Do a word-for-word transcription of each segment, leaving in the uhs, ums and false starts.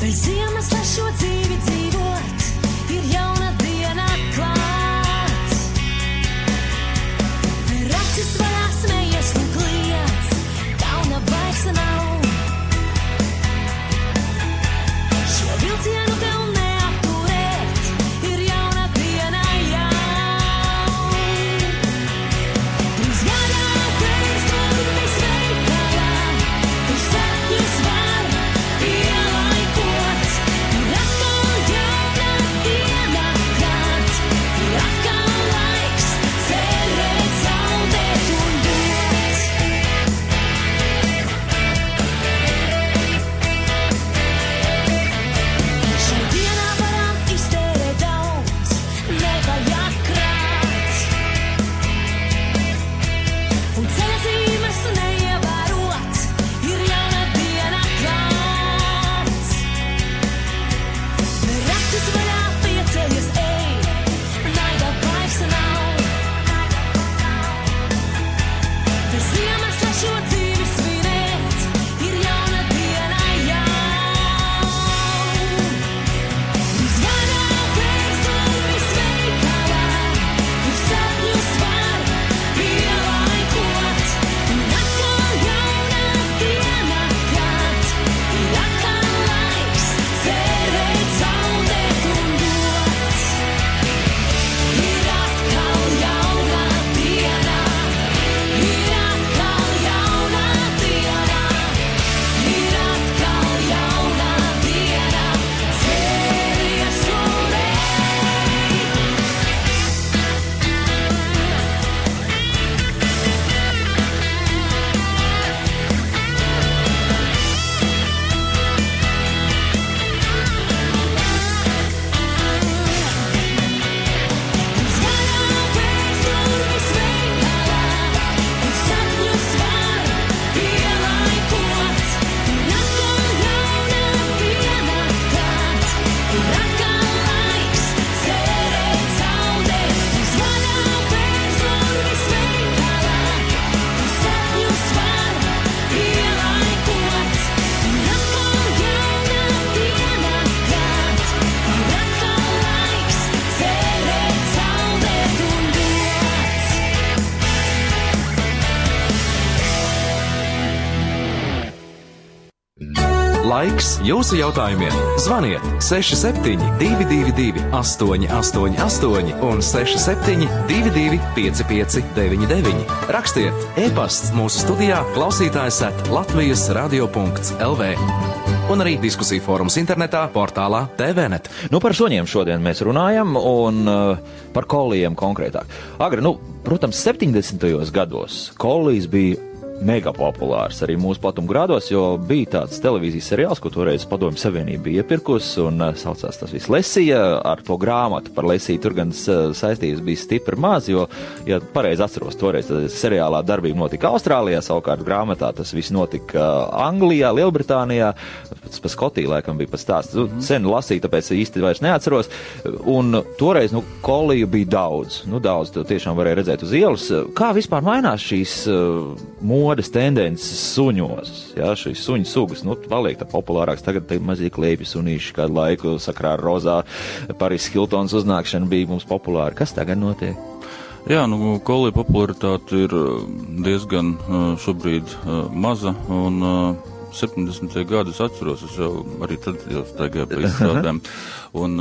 Laiks jūsu jautājumiem. Zvaniet seši septiņi divi divi divi astoņi astoņi astoņi un seši septiņi divi divi pieci pieci deviņi deviņi. Rakstiet e-pasts mūsu studijā klausītājs at latvijas radio punkts el vē. Un arī diskusiju fórums internetā, portālā T V net. Nu, par suņiem šodien mēs runājam, un uh, par kollijiem konkrētāk. Agri, nu, protams, septiņdesmitajos gados kollijs bija mega populārs arī mūsu platumgrādos, jo bija tāds televīzijas seriāls, ko toreiz Padomju Savienība bija iepirkusi, un uh, saucās tas viss Lesija. Ar to grāmatu par Lesiju tur gan uh, saistības bija stipri maz, jo, ja pareizi atceros, toreiz seriālā darbība notika Austrālijā, savukārt grāmatā tas viss notika uh, Anglijā, Lielbritānijā, pēc pa Skotiju laikam bija pats stāsts. Mm. Sen lasīju, tāpēc īsti vairs neatceros, un toreiz, nu, kolliju bija daudz, nu, daudz, to tiešām varēja redzēt uz ielas. Kā vispār mainās šīs uh, modes tendences suņos, jā, šīs suņu sugas, nu, paliek tā populārāks, tagad te mazie kleipji sunīši kādu laiku sakrā ar rozā, Paris Hiltons uznākšana bija mums populāra. Kas tagad notiek? Jā, nu, kollija popularitāte ir diezgan šobrīd maza, un septiņdesmitie gadi es atceros, es jau arī tad jau staigāju pa izstrādēm, un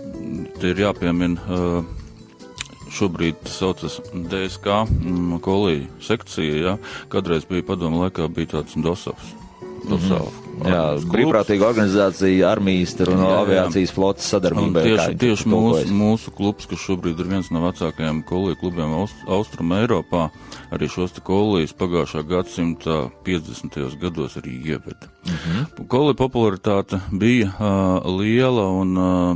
te ir jāpiemina, šobrīd tas saucas D S K kollija sekcija, jā. Kādreiz bija padomu laikā bija tāds DOSAVs. DOSAV. Mm-hmm. Jā, brīvprātīga organizācija, armijas un jā, aviācijas flotas sadarbība. Tieši, tieši mūsu, mūsu klubs, kas šobrīd ir viens no vecākajiem kolliju klubiem Aust, Austrum Eiropā, arī šos te kollijas pagājušā gadsimta piecdesmitajos gados arī ieveda. Mm-hmm. Kollija popularitāte bija uh, liela, un uh,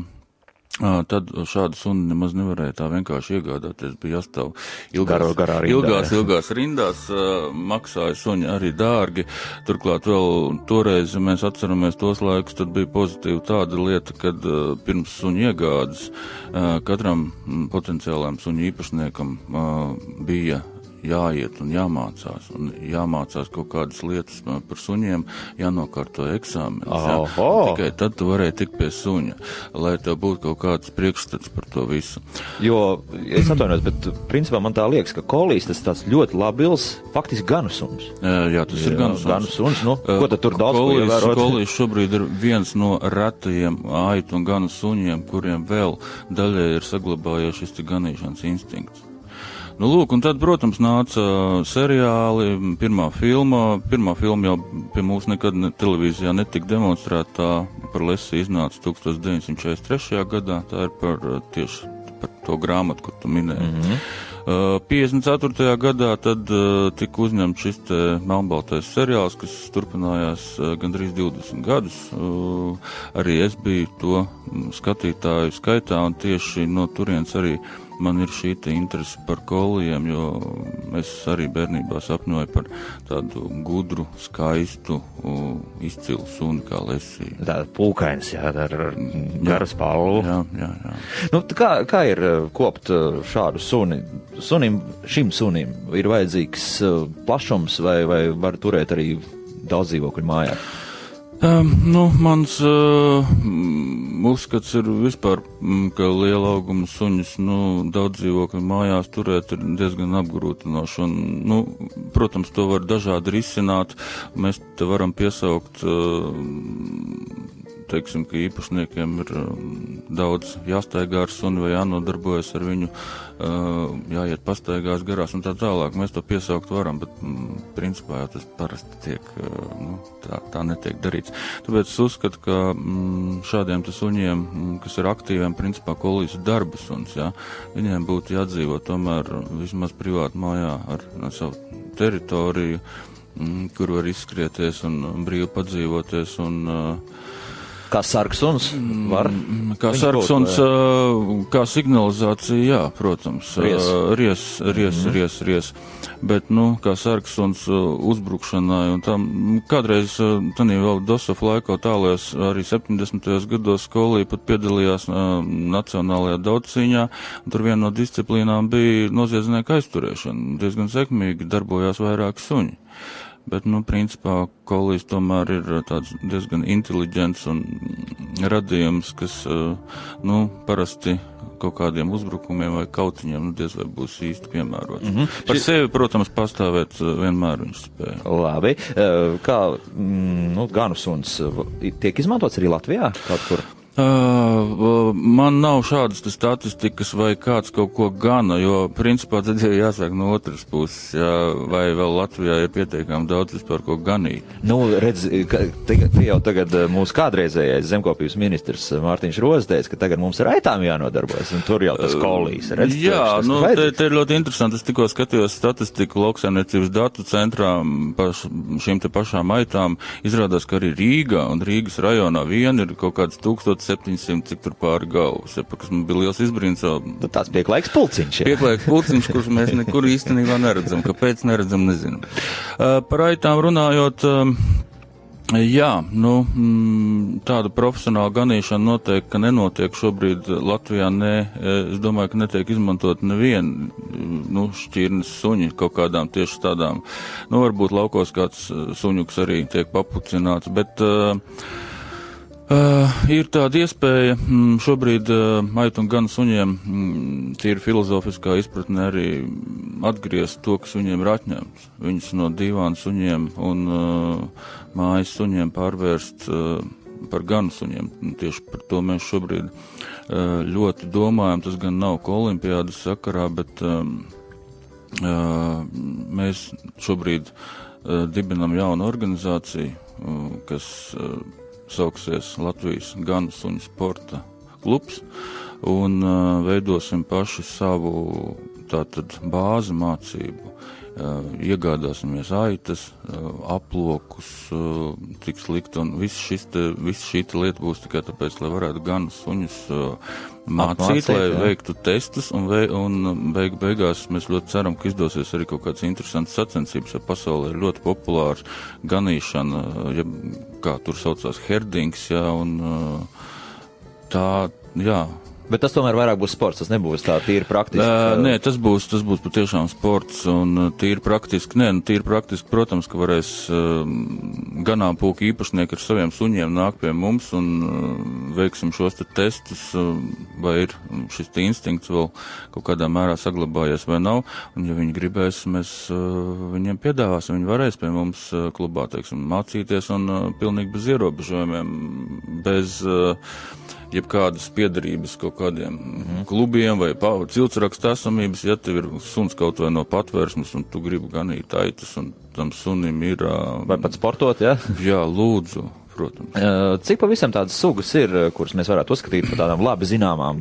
tad šādu suni nemaz nevarēja tā vienkārši iegādāties, bija jāstāv ilgās, Garo, garā rindā, ilgās, ilgās rindās, maksāja suņi arī dārgi, turklāt vēl toreiz, ja mēs atceramies tos laikus, tad bija pozitīva tāda lieta, kad pirms suņu iegādes katram potenciālajam suņu īpašniekam bija jāiet un jāmācās, un jāmācās kaut kādas lietas par suņiem, jānokārto eksāmenis. Jā. Tikai tad tu varēji tikt pie suņa, lai tev būtu kaut kāds priekšstats par to visu. Jo, es atvainojos, bet principā man tā liekas, ka kolīs tas tāds ļoti labils, faktiski ganu suns. Jā, tas jā, ir ganu suns. Ganu suns, nu, ko tad tur daudz kolīs, ko ievērot? Kolīs šobrīd ir viens no retajiem aitu un ganu suņiem, kuriem vēl daļai ir saglabājies šis ganīšanas instinkts. Nu, lūk, un tad, protams, nāca seriāli, pirmā filma, pirmā filma jau pie mūs nekad ne, televīzijā netika demonstrētā, par Lesi iznāca tukstos deviņsimt četrdesmit trešajā gadā, tā ir par tieši par to grāmatu, ko tu minēji. Mm-hmm. Uh, piecdesmit ceturtajā gadā tad uh, tika uzņemts šis te melnbaltais seriāls, kas turpinājās uh, gandrīz divdesmit gadus. Uh, arī es biju to skatītāju skaitā, un tieši no turienes arī man ir šī te interese par kolījiem, jo es arī bērnībā sapņoju par tādu gudru, skaistu, uh, izcilu suni kā Lesi. Tāda pulkains, jā, ar garu spalvu. Jā, jā, jā. Nu, kā, kā ir kopt šādu suni? Sunim, šim sunim ir vajadzīgs plašums vai, vai var turēt arī daudz dzīvokļu mājā? Um, nu, mans uh, uzskats ir vispār, ka liela auguma suņus, nu, daudz dzīvokļu mājās turēt ir diezgan apgrūtinoši. Un, nu, protams, to var dažādi risināt. Mēs te varam piesaukt, uh, teiksim, ka īpašniekiem ir daudz jāstaigā ar suni vai jānodarbojas ar viņu, jāiet pastaigās garās un tā tālāk. Mēs to piesaukt varam, bet principā jau tas parasti tiek, nu, tā, tā netiek darīts. Tāpēc es uzskatu, ka šādiem te suņiem, kas ir aktīviem, principā kolīs ir darba suns, jā, viņiem būtu jādzīvo tomēr vismaz privāti mājā ar, ar savu teritoriju, kur var izskrieties un brīvi padzīvoties un kā sargsuns var? Kā sargsuns, kā signalizācija, jā, protams. Ries, ries, ries, mm-hmm. ries, ries. Bet, nu, kā sargsuns uzbrukšanai un tam, kādreiz, tanī vēl Dosofa laikā tālēs, arī septiņdesmitajos gados skolī pat piedalījās nacionālajā daudzcīņā, un tur viena no disciplīnām bija noziedznieka aizturēšana. Diezgan sekmīgi darbojās vairāki suņi. Bet, nu, principā, kolīs tomēr ir tāds diezgan inteliģents un radījums, kas, nu, parasti kaut kādiem uzbrukumiem vai kautiņiem, nu, diez vai būs īsti piemērots. Mm-hmm. Par Šis... sevi, protams, pastāvēt vienmēr viņš spēja. Labi. Kā, nu, ganu suns tiek izmantots arī Latvijā kaut kur? Uh, man nav šādas statistikas, vai kāds kaut ko gana, jo principā tad jau jāsāk no otras puses, jā, vai vēl Latvijā ir pietiekami daudz vispār ko ganīt. Nu, redz, te, te jau tagad mūsu kādreizējais zemkopības ministrs Mārtiņš Rozs teica, ka tagad mums ar aitām jānodarbojas, un tur jau tas kolīs. Redz, jā, tas, nu, te, te ir ļoti interesanti. Es tikko skatījos statistiku lauksaimniecības datu centrā par šīm te pašām aitām. Izrādās, ka arī Rīgā un Rīgas rajonā vien ir kaut kāds tūkstots septiņsimt, cik tur pāri galvas, ja, kas man bija liels izbrīns. Nu, tāds pieklaiks pulciņš, jā. Pieklaiks pulciņš, kurš mēs nekur īstenībā neredzam. Kāpēc neredzam, nezinu. Uh, par aitām runājot, uh, jā, nu, mm, tāda profesionāla ganīšana noteikti, ka nenotiek šobrīd Latvijā, ne, es domāju, ka netiek izmantot nevienu, nu, šķirnes suņi kaut kādām tieši tādām, nu, varbūt laukos kāds suņuks arī tiek papucināts, bet, uh, Uh, ir tāda iespēja mm, šobrīd uh, aitu un ganu suņiem mm, tīri filozofiskā izpratnē arī atgriezt to, kas viņiem ir atņemts. Viņus no divānu suņiem un uh, mājas suņiem pārvērst uh, par ganu suņiem. Tieši par to mēs šobrīd uh, ļoti domājam. Tas gan nav olimpiādas sakarā, bet um, uh, mēs šobrīd uh, dibinam jaunu organizāciju, uh, kas uh, sauksies Latvijas ganu suņu sporta klubs, un uh, veidosim paši savu tātad bāzi mācību. Uh, iegādāsimies aitas, uh, aplokus, uh, tiks likt, un viss šis te, viss šī te lieta būs tikai tāpēc, lai varētu ganu suņus uh, mācīt, Apmācīt, lai jā. veiktu testus, un, vei, un beig, beigās mēs ļoti ceram, ka izdosies arī kaut kāds interesants sacensības, ja pasaulē ir ļoti populārs ganīšana, ja, kā tur saucās herdings, jā, un tā, jā, Bet tas tomēr vairāk būs sports, tas nebūs tā tīri praktiski. Uh, nē, tas būs, tas būs patiešām sports un uh, tīri praktiski. Nē, nu, tīri praktiski, protams, ka varēs uh, ganāmpulku īpašnieki ar saviem suņiem nāk pie mums un uh, veiksim šos te testus, uh, vai ir šis te instinkts vēl kaut kādā mērā saglabājies vai nav. Un ja viņi gribēs, mēs uh, viņiem piedāvāsim, viņi varēs pie mums uh, klubā, teiksim, mācīties un uh, pilnīgi bez ierobežojumiem, bez uh, jebkādas piedarības kaut kādiem mm. klubiem vai ciltsrakstu esamības, ja tev ir suns kaut vai no patvērsmes un tu gribi ganīt aitas un tam sunim ir... Vai pat sportot, ja? Jā, lūdzu, protams. Cik pavisam tādas sugas ir, kuras mēs varētu uzskatīt par tādām labi zināmām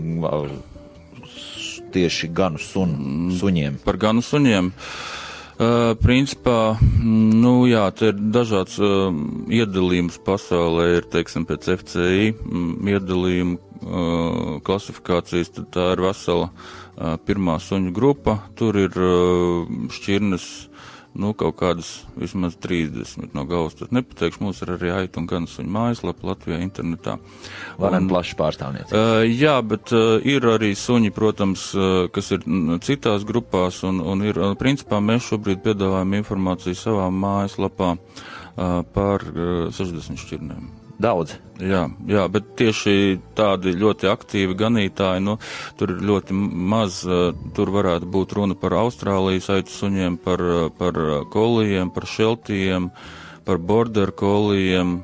tieši ganu sun, suņiem? Par ganu suņiem? Uh, principā, nu jā, te ir dažāds uh, iedalījums pasaulē, ir, teiksim, pēc F C I mm, iedalījuma uh, klasifikācijas, tad tā ir vesela uh, pirmā suņu grupa, tur ir uh, šķirnes, nu, kaut kādas vismaz trīsdesmit no galvas, tad nepateikšu, mums ir arī aitu un gan suņu mājaslapa Latvijā internetā. Varen plašs pārstāvniecības. Uh, jā, bet uh, ir arī suņi, protams, uh, kas ir citās grupās, un, un ir, uh, principā, mēs šobrīd piedāvājam informāciju savā mājaslapā uh, par uh, sešdesmit šķirnēm. Daudz. Jā, jā, bet tieši tādi ļoti aktīvi ganītāji, nu, tur ir ļoti maz, tur varētu būt runa par Austrālijas aitu suņiem, par, par kolijiem, par šeltijiem, par border kolijiem,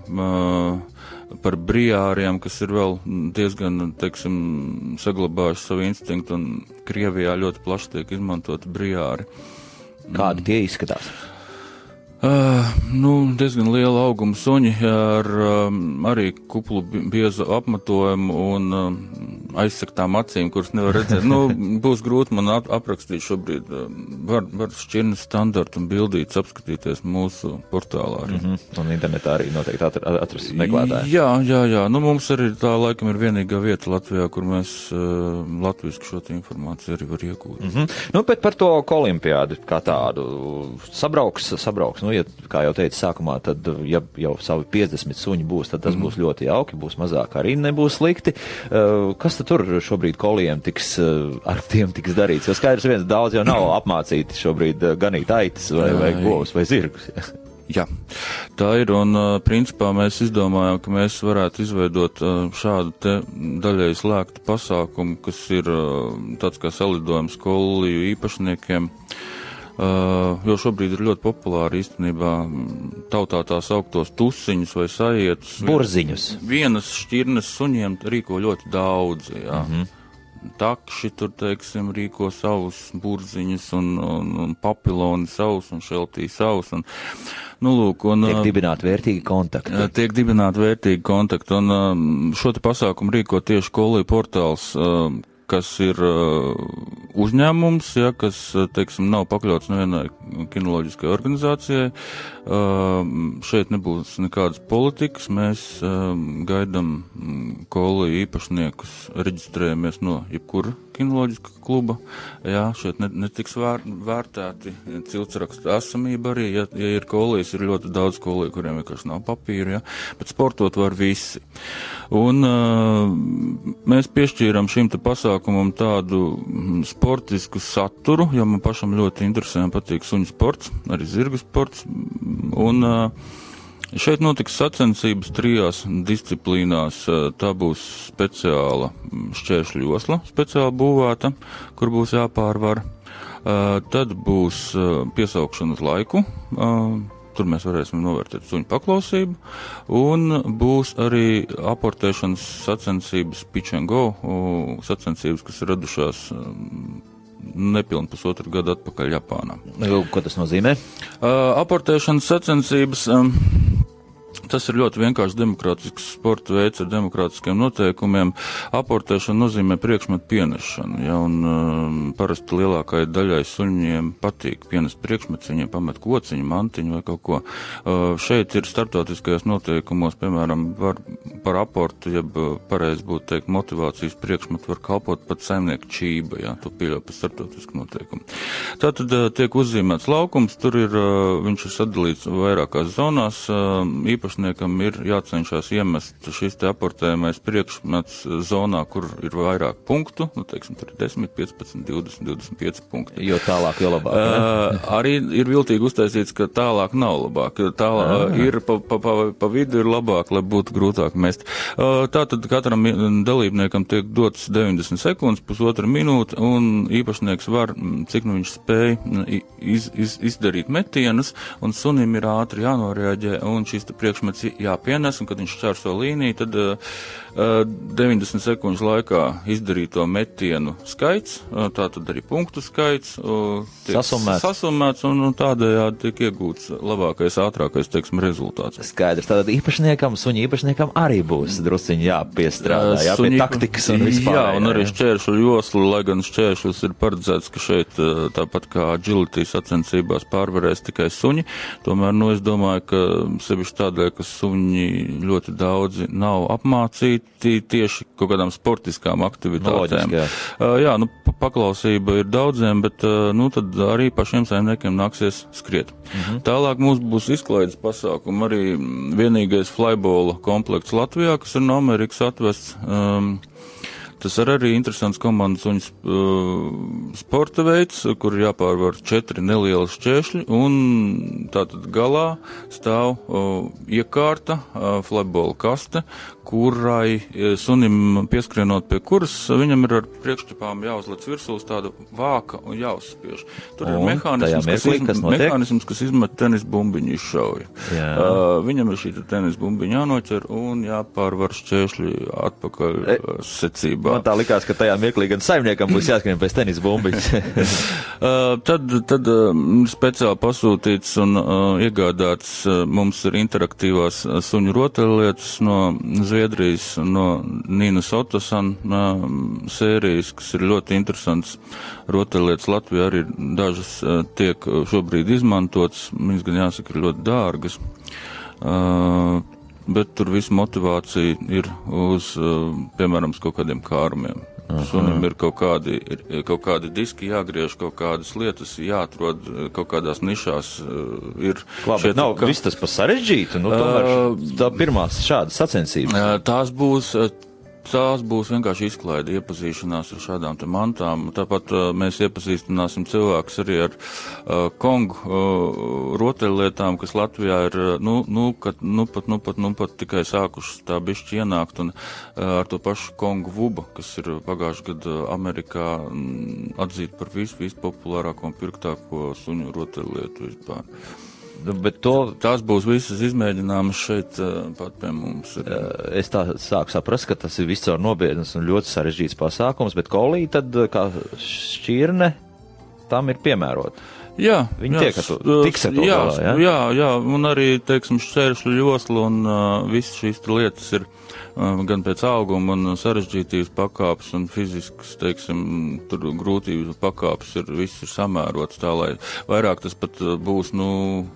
par briāriem, kas ir vēl diezgan, teiksim, saglabājuši savu instinktu, un Krievijā ļoti plaši tiek izmantoti briāri. Kādi tie izskatās? Uh, nu, diezgan liela auguma suņi ar um, arī kuplu biezu apmatojumu un um, aizsaktām acīm, kuras nevar redzēt. Nu, būs grūti man ap aprakstīt šobrīd. Var, var šķirnes standartu un bildītas apskatīties mūsu portālā arī. Mm -hmm. Un internetā arī noteikti atr atrast meklētāji. Jā, jā, jā. Nu, mums arī tā laikam ir vienīgā vieta Latvijā, kur mēs uh, latviski šo informāciju arī var iegūt. Mm -hmm. Nu, bet par to olimpiādu kā tādu sabrauks, sabrauks. Nu, ja, kā jau teicu sākumā, tad, ja jau savi piecdesmit suņi būs, tad tas mm. būs ļoti jauki, būs mazāk arī nebūs slikti. Uh, kas tad tur šobrīd koliem tiks, uh, ar tiem tiks darīts? Jo skaidrs viens, daudz jau nav apmācīti šobrīd uh, ganīt aitas vai, vai govs vai zirgus. Jā, tā ir, un uh, principā mēs izdomājām, ka mēs varētu izveidot uh, šādu te daļai slēgtu pasākumu, kas ir uh, tāds kā salidojums koliju īpašniekiem. Uh, jo šobrīd ir ļoti populāri īstenībā tautā tās augtos tusiņus vai sajietus. Burziņus. Vienas šķirnes suņiem rīko ļoti daudzi, jā. Mm -hmm. Takši tur, teiksim, rīko savus burziņus un, un, un papiloni savus un šeltī savus. Un, nu, lūk, un, tiek dibināti vērtīgi kontakti. Tiek dibināti vērtīgi kontakti, un šo te pasākumu rīko tieši koliju portāls, kas ir uh, uzņēmums, ja, kas, teiksim, nav pakļauts nevienai kinoloģiskai organizācijai. Uh, šeit nebūs nekādas politikas, mēs uh, gaidam koliju īpašniekus, reģistrējamies no jebkura kinoloģiska kluba. Jā, šeit netiks vēr, vērtēti ciltsrakstu esamība arī, ja, ja ir kolijas, ir ļoti daudz koliju, kuriem vienkārši nav papīra, ja, bet sportot var visi. Un uh, mēs piešķīram šim te pasākumam tādu sportisku saturu, jo man pašam ļoti interesē un patīk suņu sports, arī zirgu sports. Un uh, šeit notiks sacensības trijās disciplīnās. Tā būs speciāla šķēršļu josla, speciāli būvēta, kur būs jāpārvar. Uh, tad būs uh, piesaukšana uz laiku. Uh, Tur mēs varēsim novērtēt suņu paklausību, un būs arī aportēšanas sacensības pitch and go, sacensības, kas ir radušās nepilni pusotru gadu atpakaļ Japānā. Ko tas nozīmē? Uh, aportēšanas sacensības, um, tas ir ļoti vienkārši demokrātisks sporta veids ar demokrātiskiem noteikumiem. Aportēšana nozīmē priekšmetu pienešanu, ja, un um, parasti lielākai daļai suņiem patīk pienest priekšmetus, viņiem pamet kociņu, mantiņu vai kaut ko. Uh, šeit ir starptautiskajos noteikumos, piemēram, var par aportu, jeb pareizi būtu teikt, motivācijas priekšmetu var kalpot pat saimnieku čība, jā, to pieļauj par starptautisku noteikumu. Tātad tiek uzzīmēts laukums, tur ir, viņš ir sadalīts vairākās zonās, īpašniekam ir jācenšas iemest šis te aportējumais priekšmets zonā, kur ir vairāk punktu, nu, teiksim, tur ir desmit, piecpadsmit, divdesmit, divdesmit pieci punkti. Jo tālāk, jo labāk. Uh, arī ir viltīgi uztaisīts, ka tālāk nav labāk, jo tālāk uh, ir pa, pa, pa, pa vidu ir labāk, lai būtu grūtāk mest. Uh, tātad katram dalībniekam tiek dots deviņdesmit sekundes, pusotra minūte, un īpašnieks var, cik nu viņš spēj iz, iz, izdarīt metienus, un sunim ir ātri jānoreaģē, un šis priekšmets jāpienes, un kad viņš šķērso līniju, tad uh, deviņdesmit sekundžu laikā izdarīto metienu skaits, uh, tātad arī punktu skaits, uh, tiek sasumēts, sasumēts un, un tādējādi tiek iegūts labākais, ātrākais, teiksim, rezultāts. Skaidrs, tātad īpašniekam, suņu īpašniekam arī būs drusciņi jāpiestrādā, jā, pie taktikas un vispār. Jā, un arī šķēršļu joslu, lai gan šķēršļus ir paredzēts, ka šeit tāpat kā agility sacensībās pārvarēs tikai suņi, tomēr, nu, es domāju, ka sevišķi tādēļ, ka suņi ļoti daudzi nav apmācīti tieši kaut kādām sportiskām aktivitātēm. Loģiski, jā. Uh, jā, nu, paklausība ir daudziem, bet, uh, nu, tad arī pašiem saimniekiem nāksies skriet. Mhm. Tālāk mums būs izklaides pasākumi, arī vienīgais flybola komplekts Latvijā, kas ir no Amerikas atvests. Um, Tas ir arī interesants komandas un uh, sporta veids, kur ir jāpārvar četri nelieli šķēršļi, un tātad galā stāv uh, iekārta, uh, flybola kaste, kurai sunim pieskrienot pie kuras, viņam ir ar priekšķepām jāuzlec virsū tāda vāka un jāuzspiež. Tur un, ir mehānisms, kas, mirklī, izm, kas, mehānisms kas izmet tenis bumbiņu izšauju. Uh, viņam ir šī tenis bumbiņa jānoķer un jāpārvar šķēršļi atpakaļ e, secībā. Man tā likās, ka tajā mirklī gan saimniekam būs jāskrien pēc tenis bumbiņas. uh, tad tad uh, speciāli pasūtīts un uh, iegādāts uh, mums ir interaktīvās uh, suņu rotaļlietas no Zviedrijas, no Nīnas Otosan uh, sērijas, kas ir ļoti interesants rotaļlietas. Latvijā arī dažas uh, tiek šobrīd izmantotas, viņas gan jāsaka ir ļoti dārgas, uh, bet tur visu motivācija ir uz, uh, piemēram, kaut kādiem kārumiem. Sunim ir kaut kādi, ir kaut kādi diski jāgriež, kaut kādas lietas jāatrod, kaut kādās nišās ir. Labi, bet nav ka... viss tas pa sarežģītu, nu tomēr uh, tā pirmās šādas sacensības. Uh, tās būs, tās būs vienkārši izklaide, iepazīšanās ar šādām te mantām. Tāpat uh, mēs iepazīstināsim cilvēkus arī ar uh, kongu uh, rotaļlietām, kas Latvijā ir, nu, nu, kad, nu, pat, nu, pat, nu, pat tikai sākušas tā bišķi ienākt, un uh, ar to pašu kongu vuba, kas ir pagājuši gadu Amerikā m, atzīt par visu, visu populārāko un pirktāko suņu rotaļlietu vispār. Bet to... Tās būs visas izmēģināmas šeit uh, pat pie mums. Es tā sāku saprast, ka tas ir viscaur nopietnas un ļoti sarežģīts pasākums, bet kolī tad kā šķirne tam ir piemērota. Jā, viņi jā, tiek ar to, tiks ar to jā, galā, jā? Jā, jā, un arī, teiksim, šķēršļu josla un uh, visas šīs lietas ir uh, gan pēc auguma un sarežģītības pakāpes un fiziskas, teiksim, tur grūtības pakāpes ir, viss ir samērots tā, lai vairāk tas pat uh, būs, nu,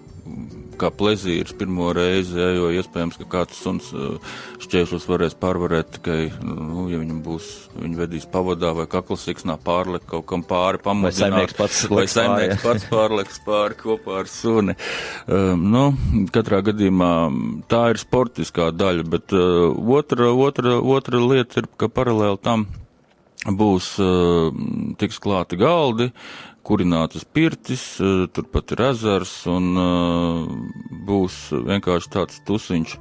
kā plezīrs pirmo reizi, ja, jo iespējams, ka kāds suns šķēršļus varēs pārvarēt tikai, nu, ja viņam būs, viņi vedīs pavadā vai kaklasiksnā pārlek kaut kam pāri, pamudināt. Vai saimnieks pats, vai saimnieks pats pārleks pāri kopā ar suni. Um, nu, katrā gadījumā tā ir sportiskā daļa, bet uh, otra, otra, otra lieta ir, ka paralēli tam būs uh, tiks klāti galdi, kurinātas pirtis, turpat ir ezers un uh, būs vienkārši tāds tusiņš,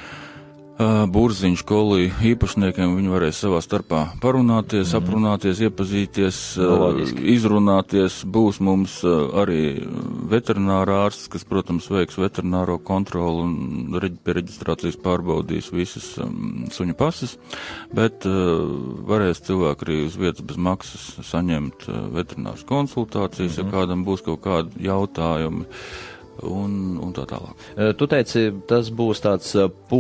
uh, burziņš kolī īpašniekiem. Viņi varēs savā starpā parunāties, mm-hmm. aprunāties, iepazīties, uh, izrunāties. Būs mums uh, arī veterinārā ārsts, kas, protams, veiks veterināro kontroli un reģi, pie reģistrācijas pārbaudīs visas um, suņu pases, bet uh, varēs cilvēki arī uz vietas bez maksas saņemt uh, veterināras konsultācijas, mm-hmm. ja kādam būs kaut kādi jautājumi un, un tā tālāk. Tu teici, tas būs tāds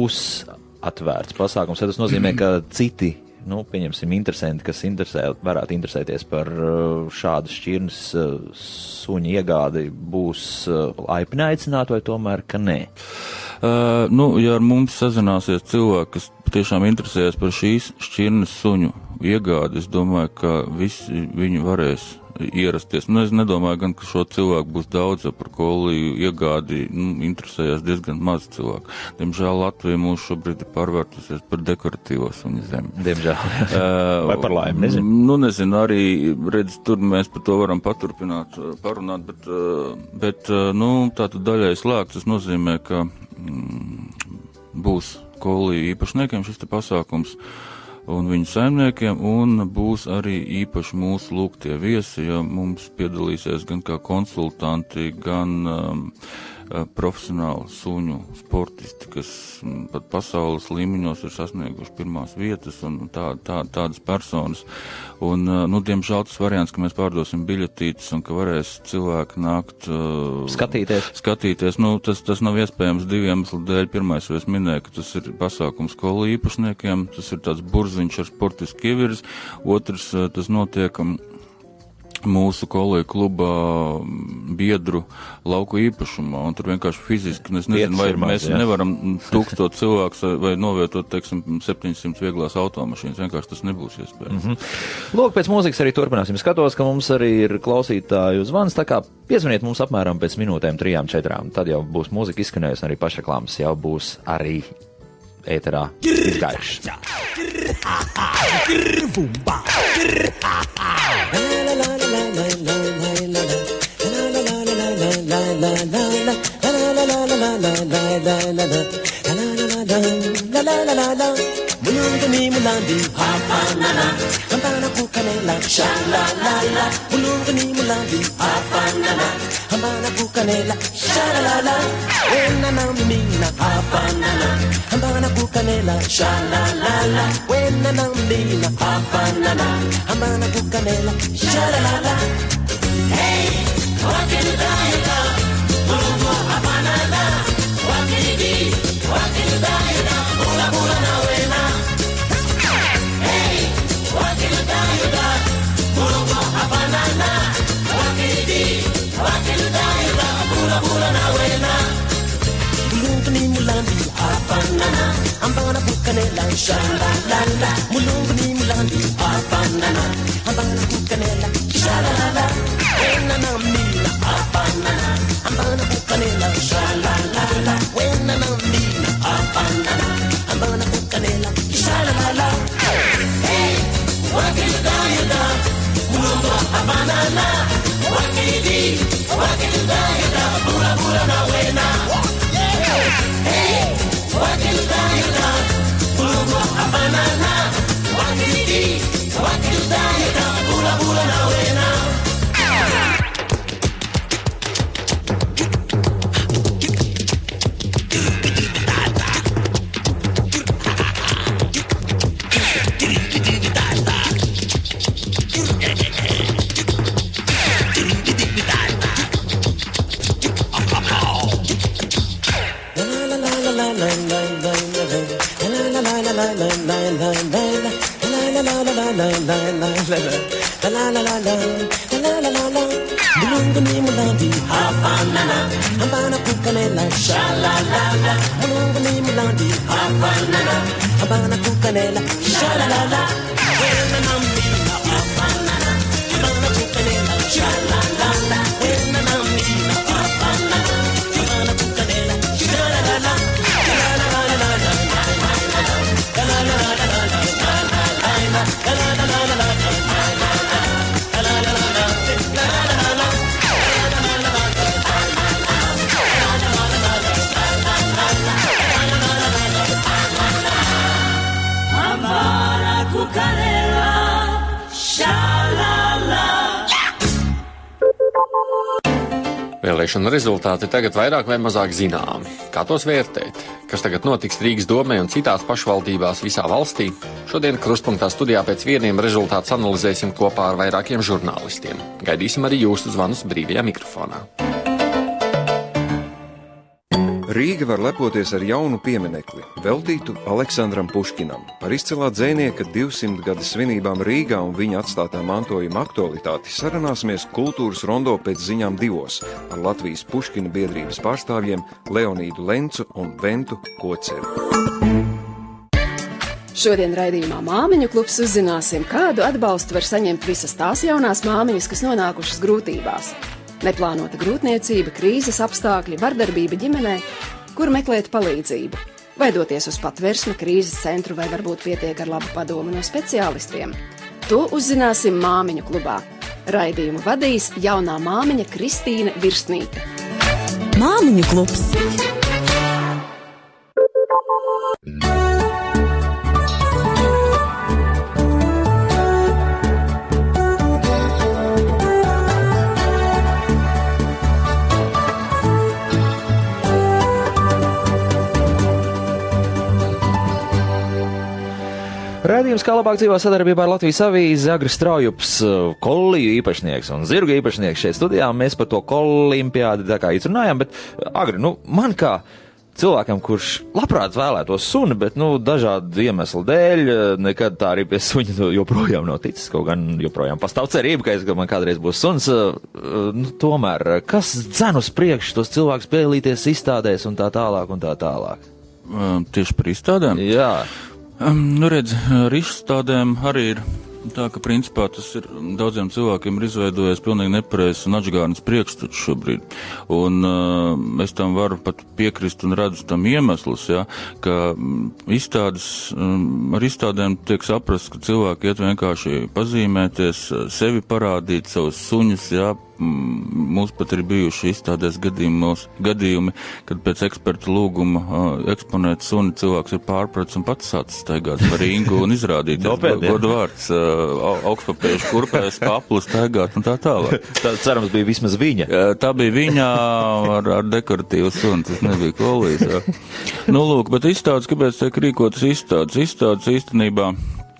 pusatvērts pasākums, ja tas nozīmē, ka citi, nu, pieņemsim, interesanti, kas interesē, varētu interesēties par šādu šķirnes suņu iegādi, būs laipni aicināt vai tomēr, ka nē? Uh, nu, ja ar mums sazināsies cilvēki, kas tiešām interesējas par šīs šķirnes suņu iegādi, es domāju, ka visi viņi varēs ierasties. Nu, es nedomāju gan, ka šo cilvēku būs daudz, ja par koliju iegādi nu, interesējas diezgan maz cilvēku. Diemžēl Latvija mūs šobrīd ir pārvērtusies par dekoratīvo suņu zemi. Diemžēl. Uh, Vai par laimi, nezinu. Nu, nezinu, arī, redz, tur mēs par to varam paturpināt, parunāt, bet, bet nu, tātad daļai slēgts, tas nozīmē, ka mm, būs koliju īpašniekiem šis te pasākums un viņu saimniekiem, un būs arī īpaši mūsu lūgtie viesi, ja mums piedalīsies gan kā konsultanti, gan um, profesionāli suņu sportisti, kas m, pat pasaules līmeņos ir sasnieguši pirmās vietas un tā, tā, tādas personas. Un, nu, diemžēl tas variants, ka mēs pārdosim biļetītes un ka varēs cilvēki nākt uh, skatīties. skatīties, nu, tas, tas nav iespējams divu iemeslu dēļ. Pirmais, es minēju, ka tas ir pasākums skolu īpašniekiem, tas ir tāds burziņš ar sportisku ievirzi. Otrs, tas notiek mūsu kolēģu kluba biedru lauku īpašumā, un tur vienkārši fiziski, es nezinu, vai mēs jā. nevaram tūkstot cilvēks vai novietot, teiksim, septiņsimt vieglās automašīnas, vienkārši tas nebūs iespējams. Mm-hmm. Lūk, pēc mūzikas arī turpināsim. Skatos, ka mums arī ir klausītāju zvans, tā kā piezvaniet mums apmēram pēc minūtēm, trijām, četrām, tad jau būs mūzika izskanējusi, un arī pašreklāmas jau būs arī ēterā izgājuši. Mulungani mulandi afanana ambana kukanela shalalala mulungani mulandi afanana ambana kukanela shalalala wena na mina afanana ambana kukanela shalalala wena na mina afanana ambana kukanela shalalala hey wakidayda mulungu afanana wakidi wakidayda bula bula na wena Mulungani mulandi afanana ambana kukanela shalalala mulungani mulandi afanana ambana kukanela shalalala wena na mina afanana ambana kukanela shalalala wena na mina afanana ambana kukanela shalalala hey wakidayda mulungu afanana wakidi wakidayda bula bula na wena hey wakidayda mulungu afanana wakidi wakidayda bula bula na wena Mulungani mulandi afanana ambana kukanela shalalala mulungani mulandi afanana ambana kukanela shalalala wena na mina afanana ambana kukanela shalalala wena na mina afanana ambana kukanela shalalala Vēlēšana rezultāti tagad vairāk vai mazāk zināmi. Kā tos vērtēt? Kas tagad notiks Rīgas domē un citās pašvaldībās visā valstī? Šodien Krustpunktā studijā pēc vieniem rezultātus analizēsim kopā ar vairākiem žurnālistiem. Gaidīsim arī jūsu zvanus brīvajā mikrofonā. Rīga var lepoties ar jaunu pieminekli, veltītu Aleksandram Puškinam. Par izcilā dzejnieka divsimt gada svinībām Rīgā un viņa atstātā mantojuma aktualitāti sarunāsimies kultūras rondo pēc ziņām divos ar Latvijas Puškina biedrības pārstāvjiem Leonīdu Lencu un Ventu Koceru. Šodien raidījumā Māmiņu klubs uzzināsim, kādu atbalstu var saņemt visas tās jaunās māmiņas, kas nonākušas grūtībās. Neplānota grūtniecība, krīzes apstākļi, vardarbība ģimenē, kur meklēt palīdzību. Vai doties uz patversmi, krīzes centru, vai varbūt pietiek ar labu padomu no speciālistiem. To uzzināsim Māmiņu klubā. Raidījumu vadīs jaunā māmiņa Kristīne Virsnīte. Māmiņu klubs. Raidījums kā labāk dzīvo sadarbībā ar Latvijas avīzi, Agris Straujups, kolliju īpašnieks un zirgu īpašnieks šeit studijā. Mēs par to kolimpiādi tā kā izrunājām, bet Agri, nu, man kā cilvēkam, kurš labprāt vēlētos suni, bet, nu, dažādu iemeslu dēļ nekad tā arī pie suņa joprojām nav ticis, kaut gan joprojām pastāv cerība, ka es, ka man kādreiz būs suns. Nu, tomēr, kas dzen uz priekšu tos cilvēkus piedalīties izstādēs un tā tālāk un tā tālāk? Tieši par izstādēm? Jā. Um, nu redz, ar izstādēm arī ir tā, ka principā tas ir daudziem cilvēkiem ir izveidojies pilnīgi nepareizs un atžgārnis priekšstats šobrīd. Un uh, es tam varu pat piekrist un redzu tam iemeslus, ja, ka izstādes, um, ar izstādēm tiek saprast, ka cilvēki iet vienkārši pazīmēties, sevi parādīt, savus suņus, ja. Mums pat ir bijuši izstādēs gadījumi, kad pēc eksperta lūguma uh, eksponēt suni cilvēks ir pārprats un pats sācis staigāt par ringu un izrādīt godu vārds, uh, augstpapējuši kurpēs, paplas staigāt un tā tālāk. Tā cerams bija vismaz viņa. Uh, tā bija viņa ar, ar dekoratīvu suni, tas nebija kolīs. Ja. Nu, lūk, bet izstādes, kāpēc tiek rīkotas izstādes? Izstādes īstenībā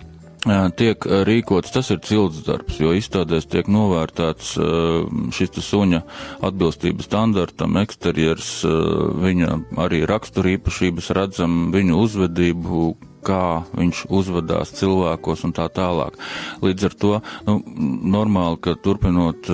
tiek rīkots, tas ir cilts darbs, jo izstādēs tiek novērtēts šis suņa atbilstības standartam, eksterjers, viņa arī raksturīpašības redzam, viņu uzvedību, kā viņš uzvedās cilvēkos un tā tālāk. Līdz ar to, nu, normāli, ka turpinot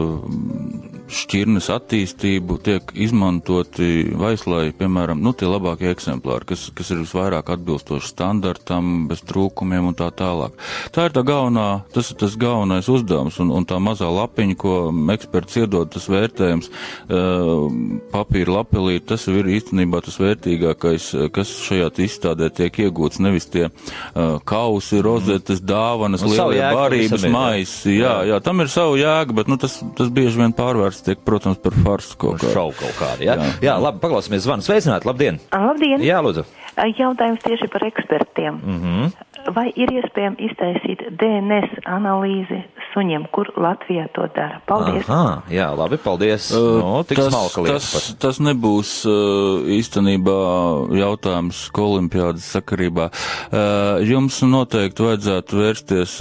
uh, šķirnes attīstību, tiek izmantoti vaislai, piemēram, nu, tie labākie eksemplāri, kas, kas ir visvairāk atbilstoši standartam, bez trūkumiem un tā tālāk. Tā ir tā galvenā, tas ir tas galvenais uzdevums, un, un tā mazā lapiņa, ko eksperts iedod, tas vērtējums, uh, papīra lapelīt, tas ir īstenībā tas vērtīgākais, kas šajā izstādē tiek iegūts. Nevis tie uh, kausi, rozetes, dāvanas, lielie barības, maisi. Jā, jā, tam ir savu jēgu, bet nu, tas, tas bieži vien pārvērsts tiek, protams, par farsu kaut kādu. Šau kaut kādu, jā? Jā, jā, labi, paklausāmies zvanu. Sveicināt, labdien! Labdien! Jā, lūdzu! Jautājums tieši par ekspertiem. Mhm. Vai ir iespējams iztaisīt D N S analīzi suņiem, kur Latvijā to dara? Paldies! Aha, jā, labi, paldies! Uh, no, tik tas, smalka lietas tas, par. tas nebūs uh, īstenībā jautājums kolimpiādas sakarībā. Uh, jums noteikti vajadzētu vērsties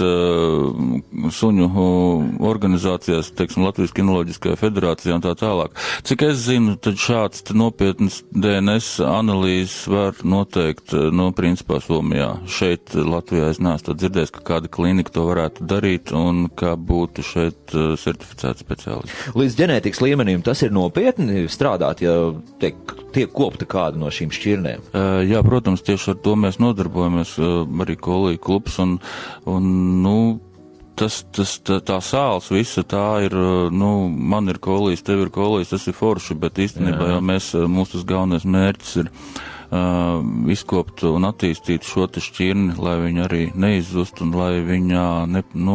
uh, suņu uh, organizācijās, teiksim, Latvijas kinoloģiskajā federācijā un tā tālāk. Cik es zinu, tad šāds nopietnas D N S analīzes var noteikt, uh, no principā Somijā. Šeit Latvijā es neesmu to dzirdējis, ka kāda klinika to varētu darīt un ka būtu šeit uh, certificēti speciālisti. Līdz ģenētikas līmenim tas ir nopietni strādāt, ja tiek, tiek kopta kāda no šīm šķirnēm? Uh, jā, protams, tieši ar to mēs nodarbojamies, uh, arī kolija klubs, un, un nu, tas, tas, tā, tā sāls visa tā ir, nu, man ir kolijas, tev ir kolijas, tas ir forši, bet īstenībā jau mēs, mūsu galvenais mērķis ir Uh, izkopt un attīstīt šo te šķirni, lai viņa arī neizzust un lai viņa, ne, nu,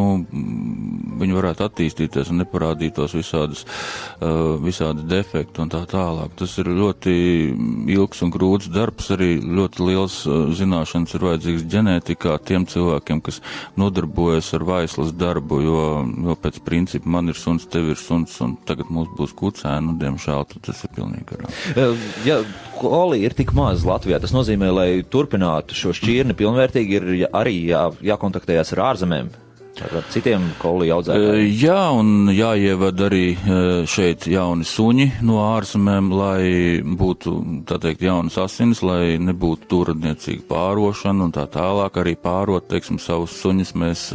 viņa varētu attīstīties un neparādītos visādas, uh, visādi defekti un tā tālāk. Tas ir ļoti ilgs un grūts darbs, arī ļoti liels uh, zināšanas ir vajadzīgs ģenētikā tiem cilvēkiem, kas nodarbojas ar vaislas darbu, jo, jo pēc principa man ir suns, tev ir suns un tagad mums būs kucēni, un diemžēl tas ir pilnīgi garām. Uh, ja kolija ir tik maz Latvijā, tas nozīmē, lai turpinātu šo šķirni pilnvērtīgi, ir arī jā, jākontaktējās ar ārzemēm. Ar citiem kolī audzētājiem? Jā, un jāievad arī šeit jauni suņi no ārzemēm, lai būtu, tā teikt, jaunas asinis, lai nebūtu tūradniecīga pārošana un tā tālāk. Arī pārot, teiksim, savus suņus mēs,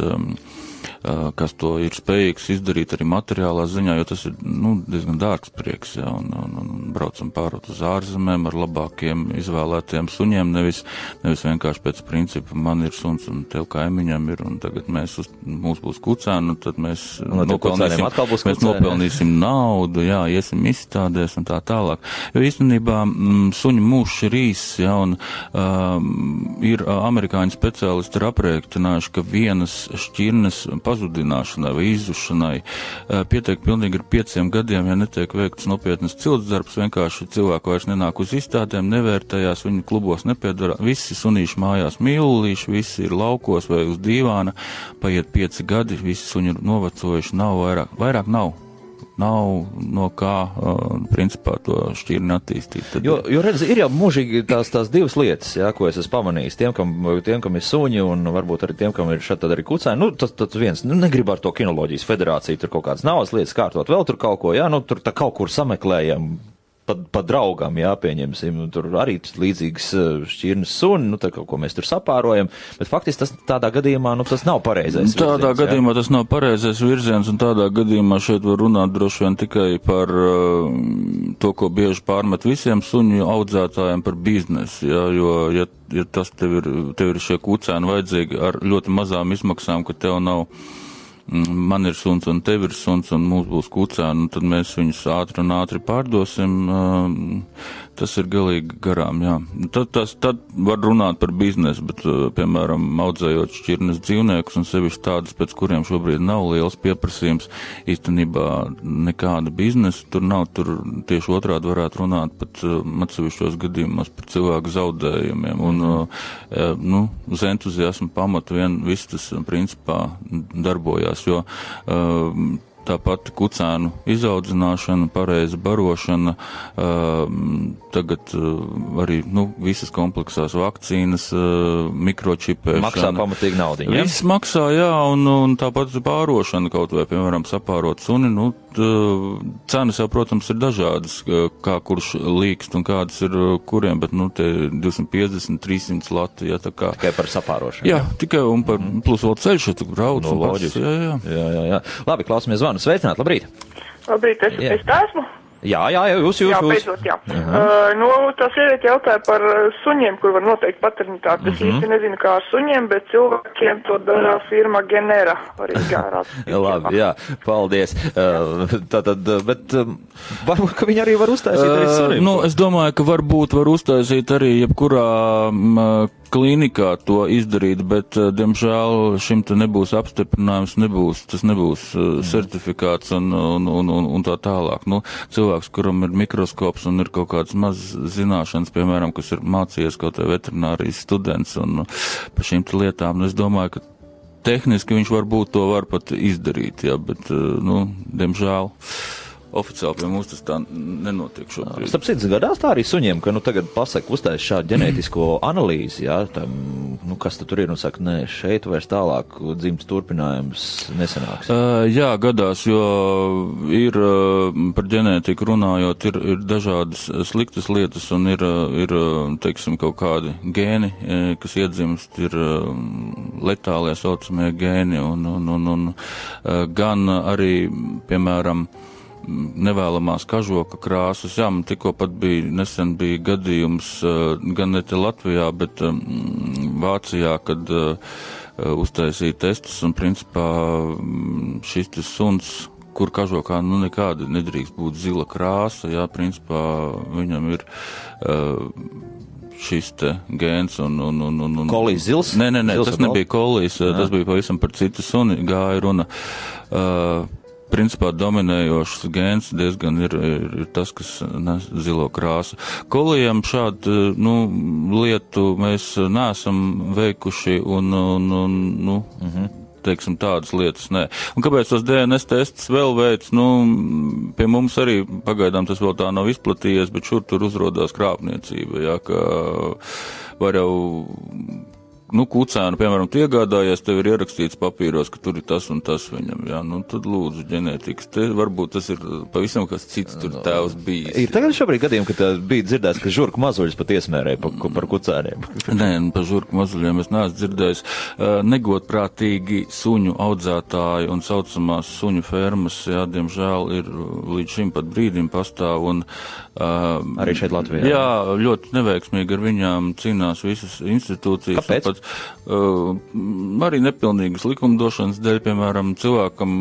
kas to ir spējīgs izdarīt arī materiālā ziņā, jo tas ir, nu, diezgan dārgs prieks, jā, un, un, un braucam pārot uz ārzemēm ar labākiem izvēlētiem suņiem, nevis, nevis vienkārši pēc principa man ir suns un tev kaimiņam ir, un tagad mēs uz, mums būs kucēni, un tad mēs, un nopelnīsim, būs mēs nopelnīsim naudu, jā, iesim izstādēs un tā tālāk. Jo īstenībā m, suņu mūžs ir īs, jā, un um, ir amerikāņu speciālisti ir aprēķinājuši, ka vienas šķirnes pazudināšanai vai izzušanai pietiek pilnīgi ar pieciem gadiem, ja netiek veikts nopietnas ciltsdarbs, vienkārši cilvēku vairs nenāk uz izstādēm, nevērtējās, viņi klubos nepiedara, visi sunīši mājās mīlulīši, visi ir laukos vai uz dīvāna, paiet pieci gadi, visi suņi ir novecojuši, nav vairāk, vairāk nav. Nav no kā, uh, principā, to šķirni attīstīt. Tad... Jo, jo redz, ir jau mūžīgi tās, tās divas lietas, jā, ko es esmu pamanījis. Tiem, kam, tiem, kam ir suņi, un varbūt arī tiem, kam ir šeit tad arī kucēni, nu, tas, tas viens, nu, negrib ar to kinoloģijas federāciju, tur kaut kādas naudas lietas kārtot, vēl tur kaut ko, jā, nu, tur tā kaut kur sameklējam, pa, pa draugam, jā, pieņemsim, tur arī līdzīgas šķirnes suni, nu, tā kaut ko mēs tur sapārojam, bet faktiski tas tādā gadījumā, nu, tas nav pareizais tādā virziens. Tādā gadījumā jā? Tas nav pareizais virziens, un tādā gadījumā šeit var runāt droši vien tikai par uh, to, ko bieži pārmet visiem suņu audzētājiem par biznesu, jā, jo, ja, ja tas tev ir, tev ir šie kucēni vajadzīgi ar ļoti mazām izmaksām, ka tev nav man ir suns un tev ir suns un mums būs kucēni, un tad mēs viņus ātri un ātri pārdosim, tas ir galīgi garām, jā. Tad, tas, tad var runāt par biznesu, bet, piemēram, audzējot šķirnes dzīvniekus un sevišķi tādas, pēc kuriem šobrīd nav liels pieprasījums, īstenībā nekāda biznesa, tur nav, tur tieši otrādi varētu runāt pat atsevišķos gadījumos par cilvēku zaudējumiem, un, nu, uz entuziasmu pamatu vien viss tas, principā, darbojās, jo uh, tāpat kucēnu izaudzināšana, pareiza barošana, uh, tagad uh, arī, nu, visas kompleksās vakcīnas, uh, mikročipēšana. Maksā pamatīgi naudiņu, ja? Viss maksā, jā, un, un tāpat pārošana kaut vai, piemēram, sapārot suni, nu, t, cenas jau, protams, ir dažādas, kā kurš līkst un kādas ir kuriem, bet, nu, te divsimt piecdesmit, trīssimts lati, jā, tā kā. Tikai par sapārošanu. Jā, jā. Tikai un par, mm. plus vēl ceļš, ja tu brauc. No, pats, jā, jā. jā, jā, jā. Labi, klausamies zvanu. Sveicināt, labrīt. Labrīt, es, jā. es tā esmu. Jā, jā, jā, jūs, jūs, jā, jūs. beidzot, jā. Uh, nu, tā sieviete jautāja par suņiem, kur var noteikt paternitāti. Es uh -huh. īsti nezinu, kā ar suņiem, bet cilvēkiem to dara firma Genera. Labi, jā, paldies. Uh, tātad, bet um, varbūt, ka viņi arī var uztaisīt uh, arī sunim? Nu, es domāju, ka varbūt var uztaisīt arī jebkurā um, klīnikā to izdarīt, bet, diemžēl, šim te nebūs apstiprinājums, nebūs, tas nebūs uh, certifikāts un, un, un, un, un tā tālāk. Nu, cilvēks, kuram ir mikroskops un ir kaut kāds maz zināšanas, piemēram, kas ir mācījies kaut vai veterinārijas students un par šīm te lietām, nu, es domāju, ka tehniski viņš varbūt to var pat izdarīt, jā, bet, nu, diemžēl. Oficiāli pie mums tas tā nenotiek šobrīd. Starp citu, gadās tā arī suņiem, ka, nu, tagad pasaka uztais šādu ģenētisko analīzi, jā, tam, nu, kas tad tur ir, un saka, nē, šeit vairs tālāk dzimts turpinājums nesanāks. Uh, jā, gadās, jo ir uh, par ģenētiku runājot, ir, ir dažādas sliktas lietas, un ir, ir, teiksim, kaut kādi gēni, kas iedzimst, ir uh, letālie saucamie gēni, un, un, un, un uh, gan arī, piemēram, nevēlamās kažoka krāsas. Jā, man tikko pat bija, nesen bija gadījums, gan ne te Latvijā, bet Vācijā, kad uztaisīja testus, un principā šis tas suns, kur kažokā, nu, nekādi nedrīkst būt zila krāsa, jā, principā viņam ir šis te gēns un... un, un, un, un kolijas zils? Nē, nē, nē, zils tas nebija kolijas, tas bija pavisam par citu suni, gāja runa. Uh, Principā dominējošs gēns diezgan ir, ir, ir tas, kas nes zilo krāsu. Kolijam šādu, nu, lietu mēs neesam veikuši un, un, un nu, uh-huh. teiksim, tādas lietas nē. Un kāpēc tos D N S testus vēl veids? Nu, pie mums arī pagaidām tas vēl tā nav izplatījies, bet šur tur uzrodās krāpniecība, jā, ka var jau nu, kucēnu, piemēram, iegādājies, tev ir ierakstīts papīros, ka tur ir tas un tas viņam, jā, nu, tad lūdzu ģenētikas. Te varbūt tas ir pavisam kas cits tur tēvs bijis. Ir tagad šobrīd gadījumi, ka bija dzirdēts, ka žurku mazuļus pat iesmērēja par, par kucēniem. Nē, par žurku mazuļiem es neesmu dzirdējis. Negodprātīgi suņu audzētāji un saucamās suņu fermas, jā, diemžēl ir līdz šim pat brīdim pastāv un arī šeit Latvijā. Jā, ļoti neveiksmīgi ar viņām cīnās visas institūcijas. Kāpēc? Pat, uh, arī nepilnīgas likumdošanas dēļ, piemēram, cilvēkam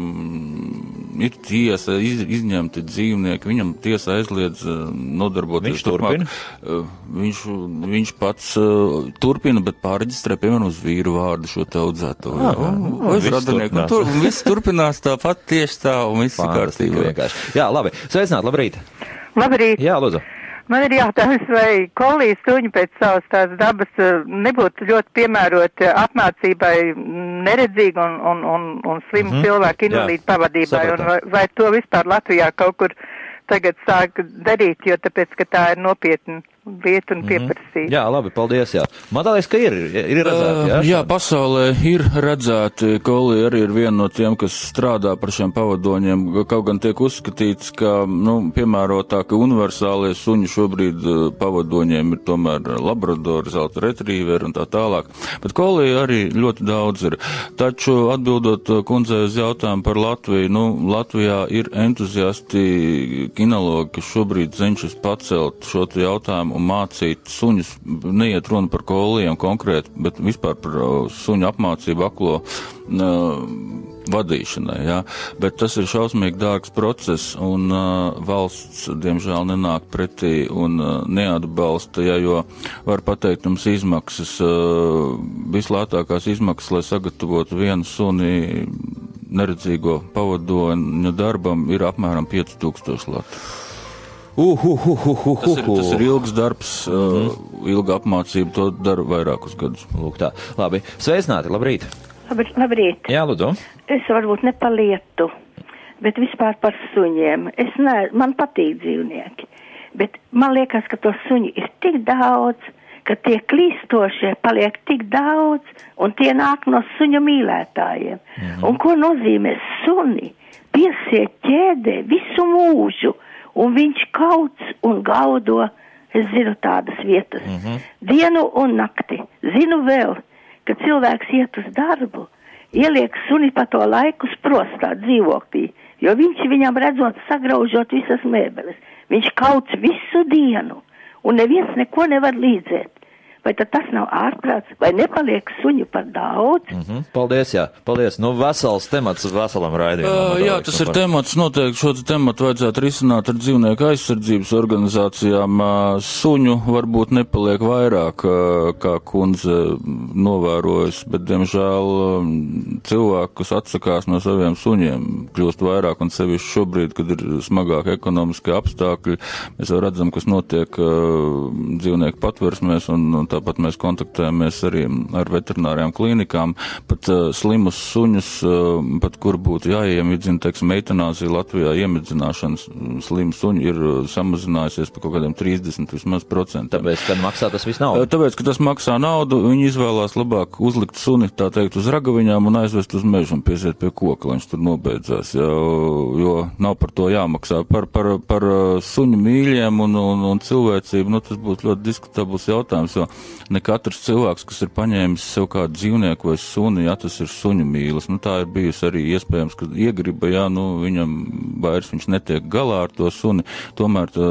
ir tiesa, iz, izņemti dzīvnieki, viņam tiesa aizliedz uh, nodarboties. Viņš turpina? Uh, viņš, viņš pats uh, turpina, bet pārreģistrē, piemēram, uz vīru vārdu šo te audzēto. Ah, Vai radinieku. Nu, tur, viss turpinās tāpat tieši tā, un viss ir kārtībā. Jā, labi. Sveicināt, labrīt. Labrīt. Jā, lūdzu. Man ir jautājums, vai kolijas suņi pēc savas tās dabas nebūtu ļoti piemēroti apmācībai neredzīgu un, un, un, un slimu mm-hmm. cilvēku invalīdu pavadībai, un vai, vai to vispār Latvijā kaut kur tagad sāk darīt, jo tāpēc, ka tā ir nopietna lieta un pieprasīt. Mm-hmm. Jā, labi, paldies, jā. Man liekas, ka ir, ir redzēti, jā? Uh, jā, pasaulē ir redzēti, kolija arī ir viena no tiem, kas strādā par šiem pavadoņiem, kaut gan tiek uzskatīts, ka, nu, piemērotāki universālie suņi šobrīd uh, pavadoņiem ir tomēr labradori, zelta retrīveri un tā tālāk, bet kolija arī ļoti daudz ir. Taču, atbildot uh, kundzei uz jautājumu par Latviju, nu, Latvijā ir entuziasti kinologi, kas šobrīd cenšas pacelt šo jautājumu un mācīt suņus, neiet runa par kolijiem konkrēti, bet vispār par uh, suņu apmācību aklo uh, vadīšanai, jā. Bet tas ir šausmīgi dārgs process, un uh, valsts, diemžēl, nenāk pretī un uh, neatbalsta, ja, jo var pateikt jums izmaksas, uh, vislētākās izmaksas, lai sagatavotu vienu suni neredzīgo pavadoņa darbam, ir apmēram pieci tūkstoši lati. Uh, uh, uh, uh, uh, tas, ir, tas ir ilgs darbs, mm-hmm. uh, ilga apmācība, to dara vairākus gadus. Lūk tā. Labi. Sveicināti, labrīt. Labrīt. Labrīt. Jā, lūdzu. Es varbūt ne par lietu, bet vispār par suņiem. Es ne, man patīk dzīvnieki, bet man liekas, ka to suņi ir tik daudz, ka tie klīstošie paliek tik daudz, un tie nāk no suņu mīlētājiem. Mm-hmm. Un ko nozīmē suni? Piesiet ķēdē visu mūžu, un viņš kauc un gaudo, es zinu tādas vietas, mm-hmm. dienu un nakti. Zinu vēl, ka cilvēks iet uz darbu, ieliek suni pa to laiku sprostā dzīvoklī, jo viņš viņam redzot sagraužot visas mēbeles. Viņš kauc visu dienu, un neviens neko nevar līdzēt. Vai tad tas nav ārprāts, vai nepaliek suņu par daudz? Mm-hmm. Paldies, jā. Paldies. Nu, vesels temats veselam raidījumam. Uh, jā, tas ir temats. Noteikti šo tematu vajadzētu risināt ar dzīvnieku aizsardzības organizācijām. Uh, suņu varbūt nepaliek vairāk, uh, kā kundze novērojas, bet, diemžēl, um, cilvēku, kas atsakās no saviem suņiem, kļūst vairāk, un sevišķi šobrīd, kad ir smagāk ekonomiskie apstākļi, mēs jau redzam, kas notiek uh, dzīvnieku patversmēs, un, un tāpat mēs kontaktējamies arī ar veterinārijām klīnikām, pat uh, slimus suņus, uh, pat kur būtu jāiemidzina, teiksim, eitanāzija Latvijā iemidzināšanas slimu suņu ir uh, samazinājusies par kaut kādiem trīsdesmit vismaz procenti. Tāpēc, ka maksā tas viss naudu? Uh, tāpēc, ka tas maksā naudu, viņi izvēlās labāk uzlikt suni, tā teikt, uz ragaviņām un aizvest uz mežu un piesiet pie koka, lai viņš tur nobeidzās, jo, jo nav par to jāmaksā. Par, par, par suņu mīļiem un, un, un cilvēcību, nu, tas būtu ļoti diskutabls jautājums, jo ne katrs cilvēks, kas ir paņēmis sev kādu dzīvnieku vai suni, jā, tas ir suņu mīlis. Nu, tā ir bijusi arī iespējams, ka iegriba, jā, nu, viņam vairs viņš netiek galā ar to suni, tomēr tā,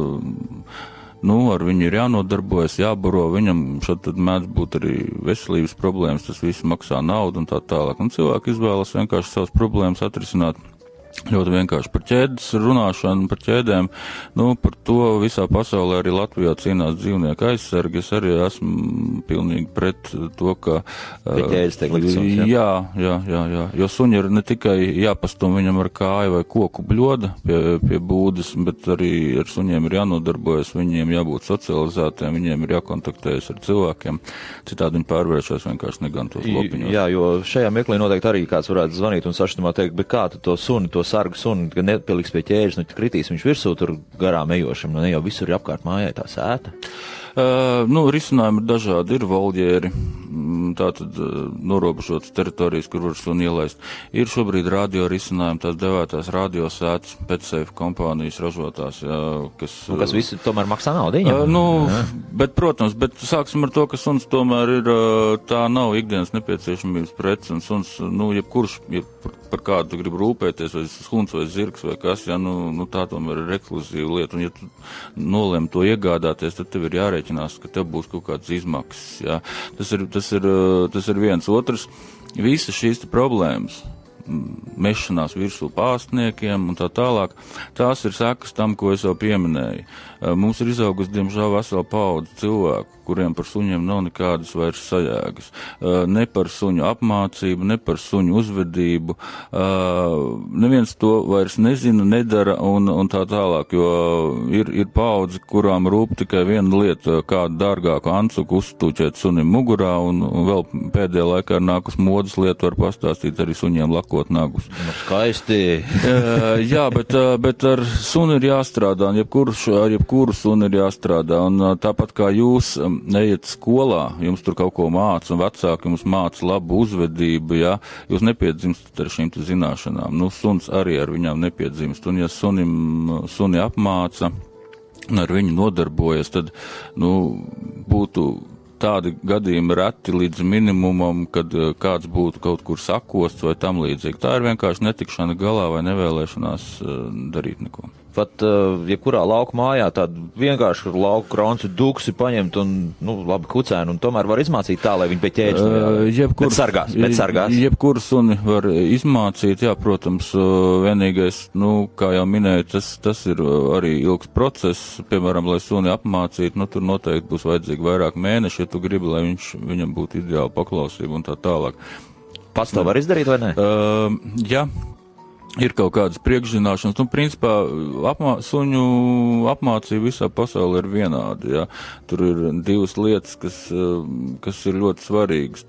nu, ar viņu ir jānodarbojas, jābaro, viņam šad tad mēdz būt arī veselības problēmas, tas viss maksā naudu un tā tālāk. Un cilvēki izvēlas vienkārši savas problēmas atrisināt. Ļoti vienkārši par ķēdes runāšanu, par ķēdēm, nu, par to visā pasaulē arī Latvijā cīnās dzīvnieku aizsargi. Es arī esmu pilnīgi pret to, ka... Pie ķēdes tiek likt suns, jā? Jā, jā, jā, jā, jo suņi ir ne tikai jāpastum viņam ar kāju vai koku bļoda pie, pie būdas, bet arī ar suņiem ir jānodarbojas, viņiem jābūt socializētiem, viņiem ir jākontaktējas ar cilvēkiem, citādi viņi pārvēršas vienkārši negantos lopiņos. Jā, jo šajā mirklī noteikti arī kāds varētu zvanīt un saštumā teikt, bet kā tu to suni, to sargu suni, ka nepaliks pie ķēdes, nu kritīs viņš virsū tur garām ejošam, nu ne jau visur ir apkārt mājai tā sēta. Uh, nu, risinājumi ir dažādi, ir voļģēri, tātad uh, norobežotas teritorijas, kur var suni ielaist. Ir šobrīd radio risinājumi, tās devētās radiosētas, PetSafe kompānijas ražotās, jā, kas... Nu, kas visi tomēr maksā naudiņu? Uh, nu, jā. bet, protams, bet sāksim ar to, ka suns tomēr ir, uh, tā nav ikdienas nepieciešamības preci, un suns, nu, jebkurš, jeb par, par kādu tu gribi rūpēties, vai suns vai zirgs vai kas, jā, nu, nu tā tomēr ir ekskluzīva lieta, un ja tu nolem to iegādāties, tad tev ir jārēķinās, ka tev būs kaut kāds izmaksas, jā. Tas ir, tas ir, tas ir viens. Otrs, visas šīs problēmas, mešanās virsū pārstniekiem un tā tālāk, tās ir sekas tam, ko es jau pieminēju. Mums ir izaugusi, diemžēl, vesela paudze cilvēku, kuriem par suņiem nav nekādas vairs sajēgas. Ne par suņu apmācību, ne par suņu uzvedību. Neviens to vairs nezina, nedara un, un tā tālāk, jo ir, ir paudze, kurām rūp tikai viena lieta, kādu dārgāku ancuku uzstūķēt sunim mugurā, un, un vēl pēdējā laikā ir nākus modas lietu, var pastāstīt arī suņiem lakot nagus. Nu, skaisti. Jā, bet, bet ar suni ir jāstrādā, un jebkuru, ar jebkuru suni ir jāstrādā, un tāpat kā jūs ejat skolā, jums tur kaut ko māca, un vecāki jums māca labu uzvedību, jā, jūs nepiedzimstat ar šīm zināšanām. Nu, suns arī ar viņām nepiedzimst, un ja sunim, suni apmāca un ar viņu nodarbojas, tad, nu, būtu tādi gadījumi reti līdz minimumam, kad kāds būtu kaut kur sakosts vai tam līdzīgi. Tā ir vienkārši netikšana galā vai nevēlēšanās darīt neko. Pat, ja kurā lauku mājā tādu vienkārši lauku kronci duksi paņemt un, nu, labi kucēnu, un tomēr var izmācīt tā, lai viņi pie ķēdes uh, jebkur, bet sargās, bet sargās. Jebkuru suni var izmācīt, jā, protams, vienīgais, nu, kā jau minēju, tas, tas ir arī ilgs process, piemēram, lai suni apmācītu, nu, tur noteikti būs vajadzīgi vairāk mēneši, ja tu gribi, lai viņš, viņam būtu ideāla paklausība un tā tālāk. Pats to var izdarīt, vai ne? Uh, jā. Ir kaut kādas priekšzināšanas, nu, principā, apmā, suņu apmācība visā pasaulē ir vienāda, jā. Tur ir divas lietas, kas, kas ir ļoti svarīgas,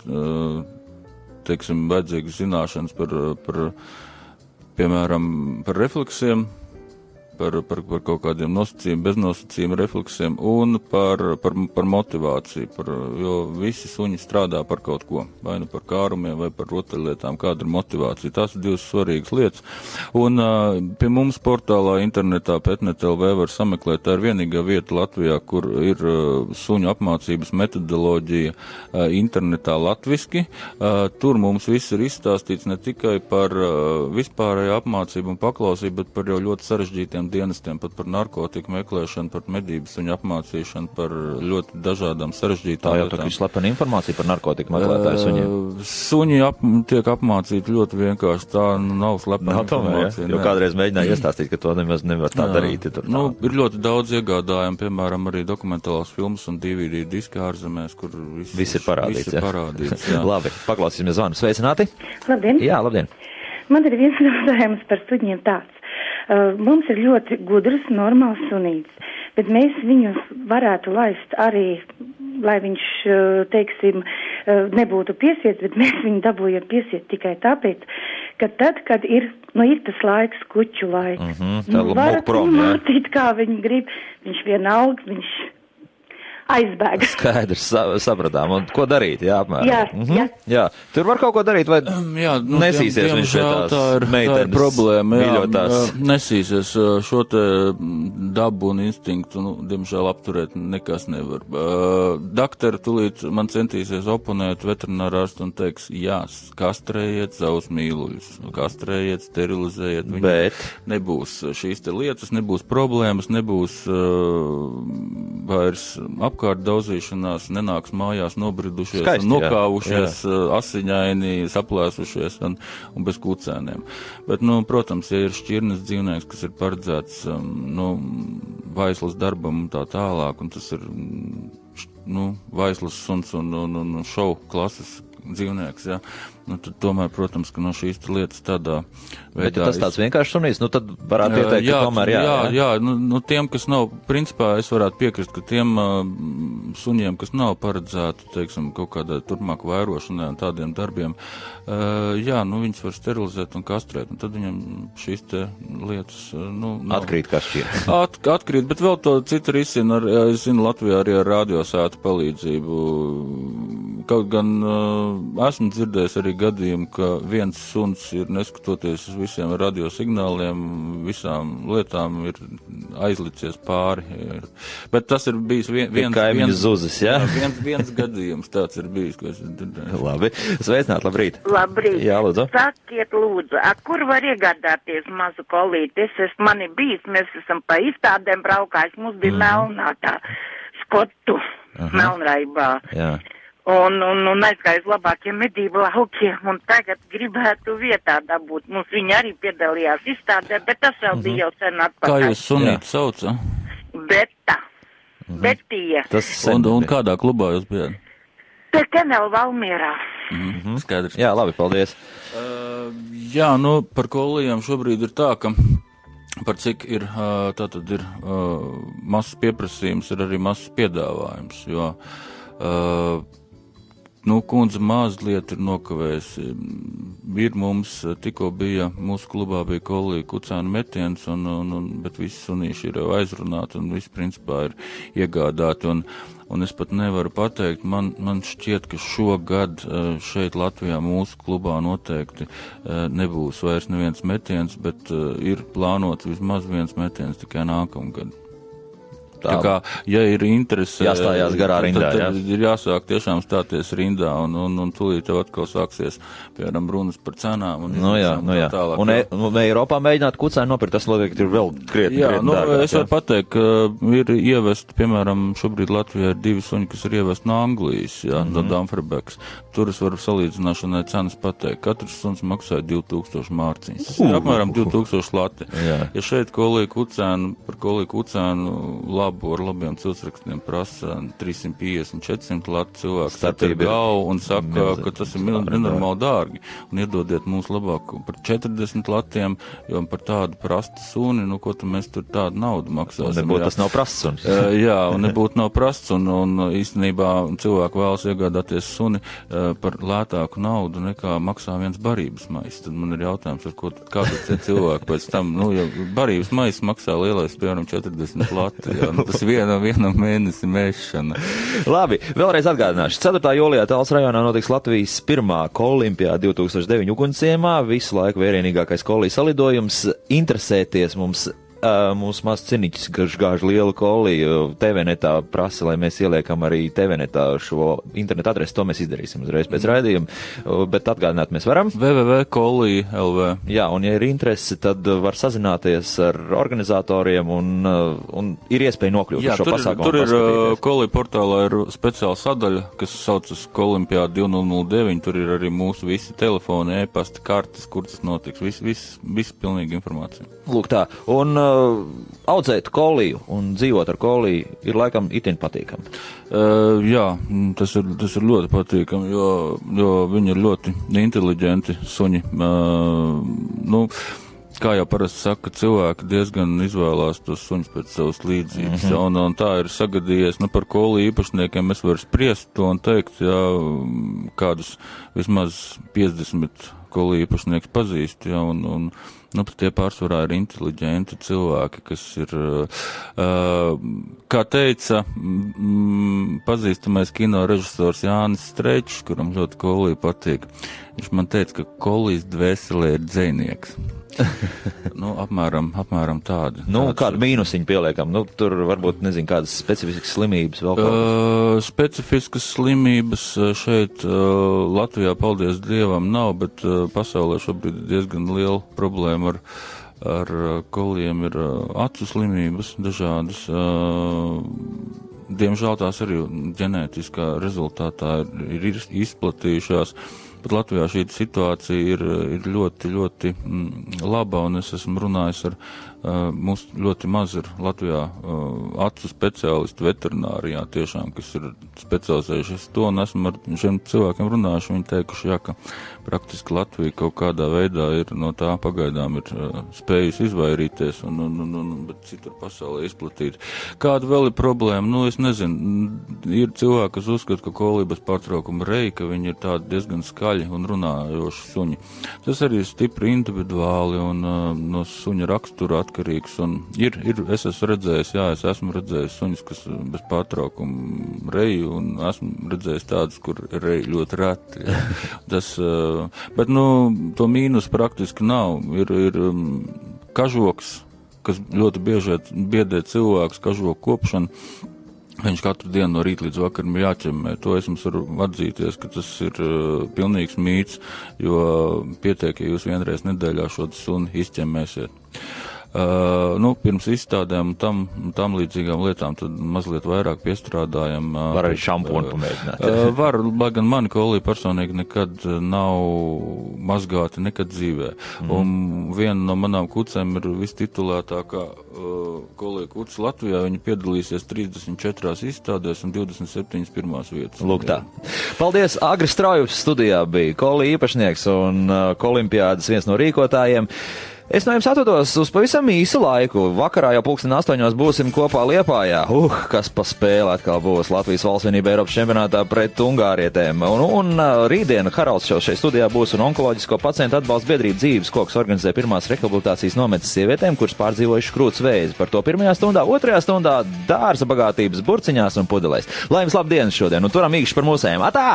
teiksim, vajadzīgas zināšanas par, par, piemēram, par refleksiem, par, par, par kaut kādiem nosacījumiem, beznosacījuma refleksiem un par, par, par motivāciju, par, jo visi suņi strādā par kaut ko, vai nu par kārumiem, vai par rotaļlietām, kāda ir motivācija. Tās ir divas svarīgas lietas. Un uh, pie mums portālā internetā petnet punkt el vē var sameklēt, tā ir vienīgā vieta Latvijā, kur ir uh, suņu apmācības metodoloģija uh, internetā latviski. Uh, tur mums viss ir izstāstīts ne tikai par uh, vispārēju apmācību un paklausību, bet par jau ļoti sarežģītiem dienestiem, pat par narkotiku meklēšanu, par medību suņu apmācīšanu, par ļoti dažādām sarežģītām lietām. Tā jau tā ir slepena informācija par narkotiku meklētāju suņiem. Uh, suņi ap, tiek apmācīti ļoti vienkārši, tā nav slepena nav informācija. Ja? Jo kādreiz mēģināja iestāstīt, ka to nemaz nevar tā jā. darīt. Tur, tā. Nu, ir ļoti daudz iegādājumu, piemēram, arī dokumentālās filmas un D V D diski ārzemēs, kur viss, viss ir parādīts. Viss ir parādīts jā. Labi, paklausīsimies zvanu. Sveicināti! Labdien! Jā, labdien! Man ir viens jautājums par suņiem tāds. Uh, mums ir ļoti gudrs, normāls sunīts, bet mēs viņus varētu laist arī, lai viņš, uh, teiksim, uh, nebūtu piesiets, bet mēs viņu dabūjam piesiet tikai tāpēc, ka tad, kad ir, nu, ir tas laiks, kuķu laiks, mm-hmm, nu, varat viņu mācīt, kā viņi grib, viņš vienalga, viņš aizbēga. Skaidrs, sa sapratām. Un ko darīt? Jā, apmēram. Jā, mhm. jā. jā. Tur var kaut ko darīt, vai jā, nu, nesīsies diem, viņš pie tās tā ir, meitenes tā ir problēma, mīļotās? Jā, nesīsies šo te dabu un instinktu, nu, diemžēl apturēt nekas nevar. Uh, Dakteri tulīt man centīsies oponēt veterinārārstu un teiks, jā, kastrējiet savus mīluļus, kastrējiet, sterilizējiet. Viņi Bet? Nebūs šīs te lietas, nebūs problēmas, nebūs uh, vairs apkārt daudzīšanās, nenāks mājās nobridušies, Skaisti, nokāvušies, jā, jā. asiņaini, saplēsušies un, un bez kucēniem. Bet, nu, protams, ja ir šķirnes dzīvnieks, kas ir paredzēts, nu, vaislas darbam un tā tālāk, un tas ir, nu, vaislas suns un, un, un šovu klases dzīvnieks, jā. Nu, tad tomēr, protams, ka no šīs lietas tādā veidā... Bet ja tas tāds vienkārši sunīs, nu tad varētu ieteikt, jā, ka tomēr jā. Jā, jā, jā nu, nu tiem, kas nav, principā es varētu piekrist, ka tiem uh, suņiem, kas nav paredzēti, teiksim, kaut kādā turpmāk vairošanai un tādiem darbiem, uh, jā, nu viņus var sterilizēt un kastrēt, un tad viņam šīs te lietas, uh, nu... Nav. Atkrīt kā šķiet. At, atkrīt, bet vēl to citu risinu, ar, es zinu, Latvijā arī ar radiosētu palīdzību. Kaut gan uh, esmu dzirdējis arī gadījumu, ka viens suns ir, neskatoties uz visiem radiosignāliem, visām lietām, ir aizlicies pāri. Bet tas ir bijis vien, viens, viens, zuzis, ja? jā, viens, viens gadījums, tāds ir bijis, ko es dzirdēju. Labi, sveicināt, labrīt. Labrīt. Jā, lūdzu. Sakiet, lūdzu, a, kur var iegādāties mazu kolīti? Es esmu, man ir bijis, mēs esam pa izstādēm braukājis, mums bija mm. melnā tā skotu, Aha. melnraibā. Jā. Un, un, un aizgāju uz labākiem medību laukiem, un tagad gribētu vietā dabūt. Mums viņi arī piedalījās izstādē, bet tas vēl mm-hmm. bija jau sen atpakaļ. Kā jūs sunīti sauca? Beta. Mm-hmm. Betija. Un, un kādā klubā jūs bijāt? Te Kenela Valmierā. Mm-hmm. Skaidrs. Jā, labi, paldies. Uh, jā, nu, par kolijām šobrīd ir tā, ka par cik ir, uh, tātad ir uh, mazs pieprasījums, ir arī mazs piedāvājums, jo uh, Nu, kundze mazliet ir nokavējusi. Ir mums, tikko bija, mūsu klubā bija kolija kucēnu metiens, un, un, un, bet visi sunīši ir jau aizrunāti, un visi principā ir iegādāti, un, un es pat nevaru pateikt, man, man šķiet, ka šogad šeit Latvijā mūsu klubā noteikti nebūs vairs neviens metiens, bet ir plānots vismaz viens metiens tikai nākamgad. Tā kā, ja ir interese, jāstājās garā rindā, tad, tad jā. ir jāsāk tiešām stāties rindā, un, un, un tūlīt jau atkal sāksies, piemēram, runas par cenām. Un, nu jā, nu jā. Tālāk, un, e, un Eiropā mēģināt kucēnu nopirkt, tas noteikti ir vēl krietni, jā, krietni nu, dārgāk. Es varu pateikt, ka ir ievest, piemēram, šobrīd Latvijā ir divi suņi, kas ir ievest no Anglijas, jā, mm-hmm. no Dumfriebeks. Tur es varu salīdzināšanai cenas pateikt. Katrs suns maksāja divi tūkstoši mārciņas. Uh, apmēram divi tūkstoši lati. Jā. Ja šeit kolija kucēnu, par kolija kucēnu labu ar labiem ciltsrakstiem prasa trīssimt piecdesmit četrsimt lati cilvēks ar galvu un saka, milzīt, ka tas ir nenormāli dārgi. Un iedodiet mums labāk par četrdesmit latiem, jo par tādu prastu suni, nu, ko tu mēs tur tādu naudu maksāsim. Un nebūtu tas nav prasts suns. Uh, jā, un nebūtu nav prasts, un, un īstenībā cilvēku vēlas iegādāties suni uh, par lētāku naudu nekā maksā viens barības maiss. Tad man ir jautājums, ar ko tad kādā tie cilvēki pēc tam, nu, ja barības maiss maksā lielais, piemēram, četrdesmit lati, jā, nu, tas viena, viena mēnesi mēšana. Labi, vēlreiz atgādināšu. ceturtā jūlijā Tallas rajonā notiks Latvijas pirmā kolimpiāda divi tūkstoši deviņi ugunsciemā, visu laiku vērienīgākais kolijas salidojums. Interesēties mums. Uh, mūsu mazs ciniķis, kurš gāž lielu koliju, T V netā prasa, lai mēs ieliekam arī T V netā šo internetu adresi, to mēs izdarīsim uzreiz pēc raidījuma, uh, bet atgādināt mēs varam. w w w punkt kolija punkt l v Jā, un ja ir interesi, tad var sazināties ar organizatoriem un, uh, un ir iespēja nokļūt Jā, uz šo tur pasākumu. Tur ir uh, kolija portālā ir speciāla sadaļa, kas saucas Kolimpiāda divi nulle nulle deviņi, tur ir arī mūsu visi telefoni, e-pasta, kartes, kur tas notiks, viss, viss, viss pilnīgi informācija. Lūk tā, un uh, audzēt koliju un dzīvot ar koliju ir laikam itin patīkami. Uh, jā, tas ir, tas ir ļoti patīkami, jo, jo viņi ir ļoti inteliģenti suņi. Uh, nu, kā jau parasti saka, cilvēki diezgan izvēlās tos suņus pēc savas līdzības, mm-hmm. un, un tā ir sagadījies, nu, par koliju īpašniekiem es varu spriest to un teikt, jā, kādus vismaz piecdesmit koliju īpašnieks pazīst, jā, un, un nu, tie pārsvarā ir inteliģenti cilvēki, kas ir, uh, kā teica, mm, pazīstamais kino režisors Jānis Streičs, kuram ļoti kolija patīk. Viņš man teica, ka kolijas dvēselē ir dzejnieks. nu, apmēram, apmēram tādi. Nu, kādu mīnusiņu pieliekam? Nu, tur varbūt, nezinu, kādas specifiskas slimības vēl kaut uh, Specifiskas slimības šeit uh, Latvijā, paldies Dievam, nav, bet uh, pasaulē šobrīd ir diezgan liela problēma ar, ar koliem, ir uh, acu slimības dažādas. Uh, Diemžēl tās arī ģenētiskā rezultātā ir, ir izplatījušās. pat Latvijā šī situācija ir, ir ļoti, ļoti mm, laba, un es esmu runājis ar Uh, mums ļoti maz ir Latvijā uh, acu speciālistu veterinārijā tiešām, kas ir specializējušies to, un esmu ar šiem cilvēkiem runājuši, viņi teikuši, jā, ka praktiski Latvija kaut kādā veidā ir no tā pagaidām ir uh, spējusi izvairīties, un, un, un, un bet citur pasaulē izplatīt. Kāda vēl ir problēma? Nu, es nezinu, ir cilvēki, kas uzskata, ka kolības pārtraukuma rei, ka viņi ir tādi diezgan skaļi un runājoši suņi. Tas arī ir stipri individuāli un uh, no suņa rakstura atkarīgs, un ir, ir, es esmu redzējis, jā, es esmu redzējis suņus, kas bez pārtraukuma reju, un esmu redzējis tādus, kur reju ļoti reti. Jā. Tas, bet, nu, to mīnus praktiski nav. Ir, ir kažoks, kas ļoti bieži biedē cilvēks, kažoku kopšana. Viņš katru dienu no rīta līdz vakaram ir jāķemmē. To es jums varu atzīties, ka tas ir uh, pilnīgs mīts, jo pietiek, ja jūs vienreiz nedēļā šo suni izķemmēsiet. Uh, nu, pirms izstādēm un tam, tam līdzīgām lietām tad mazliet vairāk piestrādājam. Uh, var arī šampūnu pamēģināt. Uh, var, lai gan mani kolī personīgi nekad nav mazgāti nekad dzīvē. Mm. Un viena no manām kucēm ir vistitulētākā uh, kolī kuca Latvijā. Viņa piedalīsies trīsdesmit četrās izstādēs un divdesmit septiņas pirmās vietas. Lūk tā. Paldies, Agris Straujus studijā bija kolī īpašnieks un uh, kolimpiādas viens no rīkotājiem. Es no jums atvados uz pavisam īsu laiku. Vakarā jau pulksten astoņos būsim kopā Liepājā. Uh, kas pa spēle atkal būs Latvijas valstsvienība Eiropas čempionātā pret ungārietēm. Un, un rītdien Haralds Šovs šeit studijā būs un onkoloģisko pacientu atbalsta biedrība Dzīves koks organizē pirmās rehabilitācijas nometnes sievietēm, kuras pārdzīvojuši krūts vēzi. Par to pirmajā stundā, otrajā stundā dārza bagātības burciņās un pudelēs. Lai jums labdienas šodien un turam īkšķi par mūsējiem. Atā!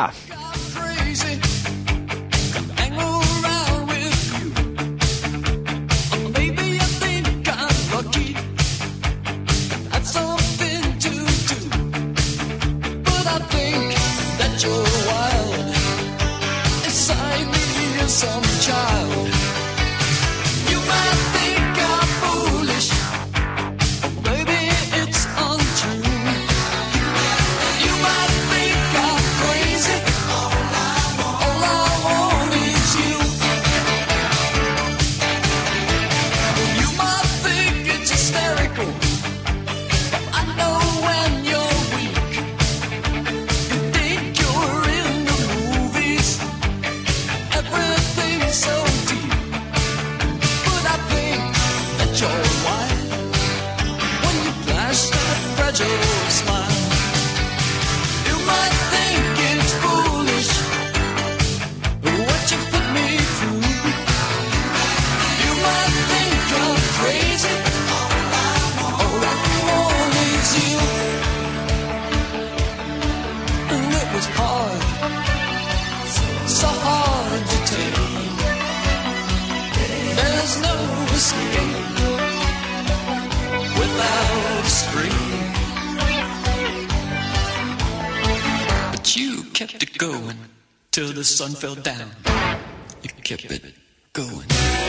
Till the sun fell down, you kept it going.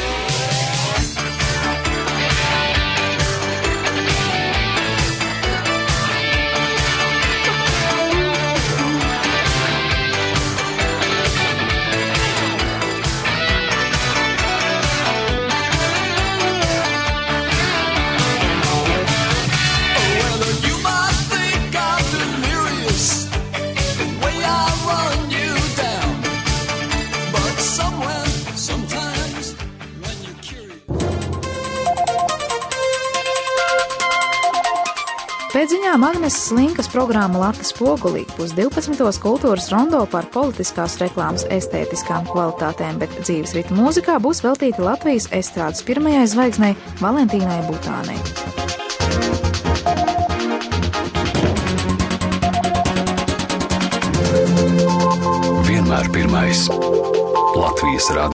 Pēc ziņām Agneses Linkas programma Latvijas spogulī būs divpadsmitos kultūras rondo par politiskās reklāmas estētiskām kvalitātēm, bet dzīves rita mūzikā būs veltīta Latvijas estrādes pirmajai zvaigznei Valentīnai Butānei. Vienmēr pirmais Latvijas radio.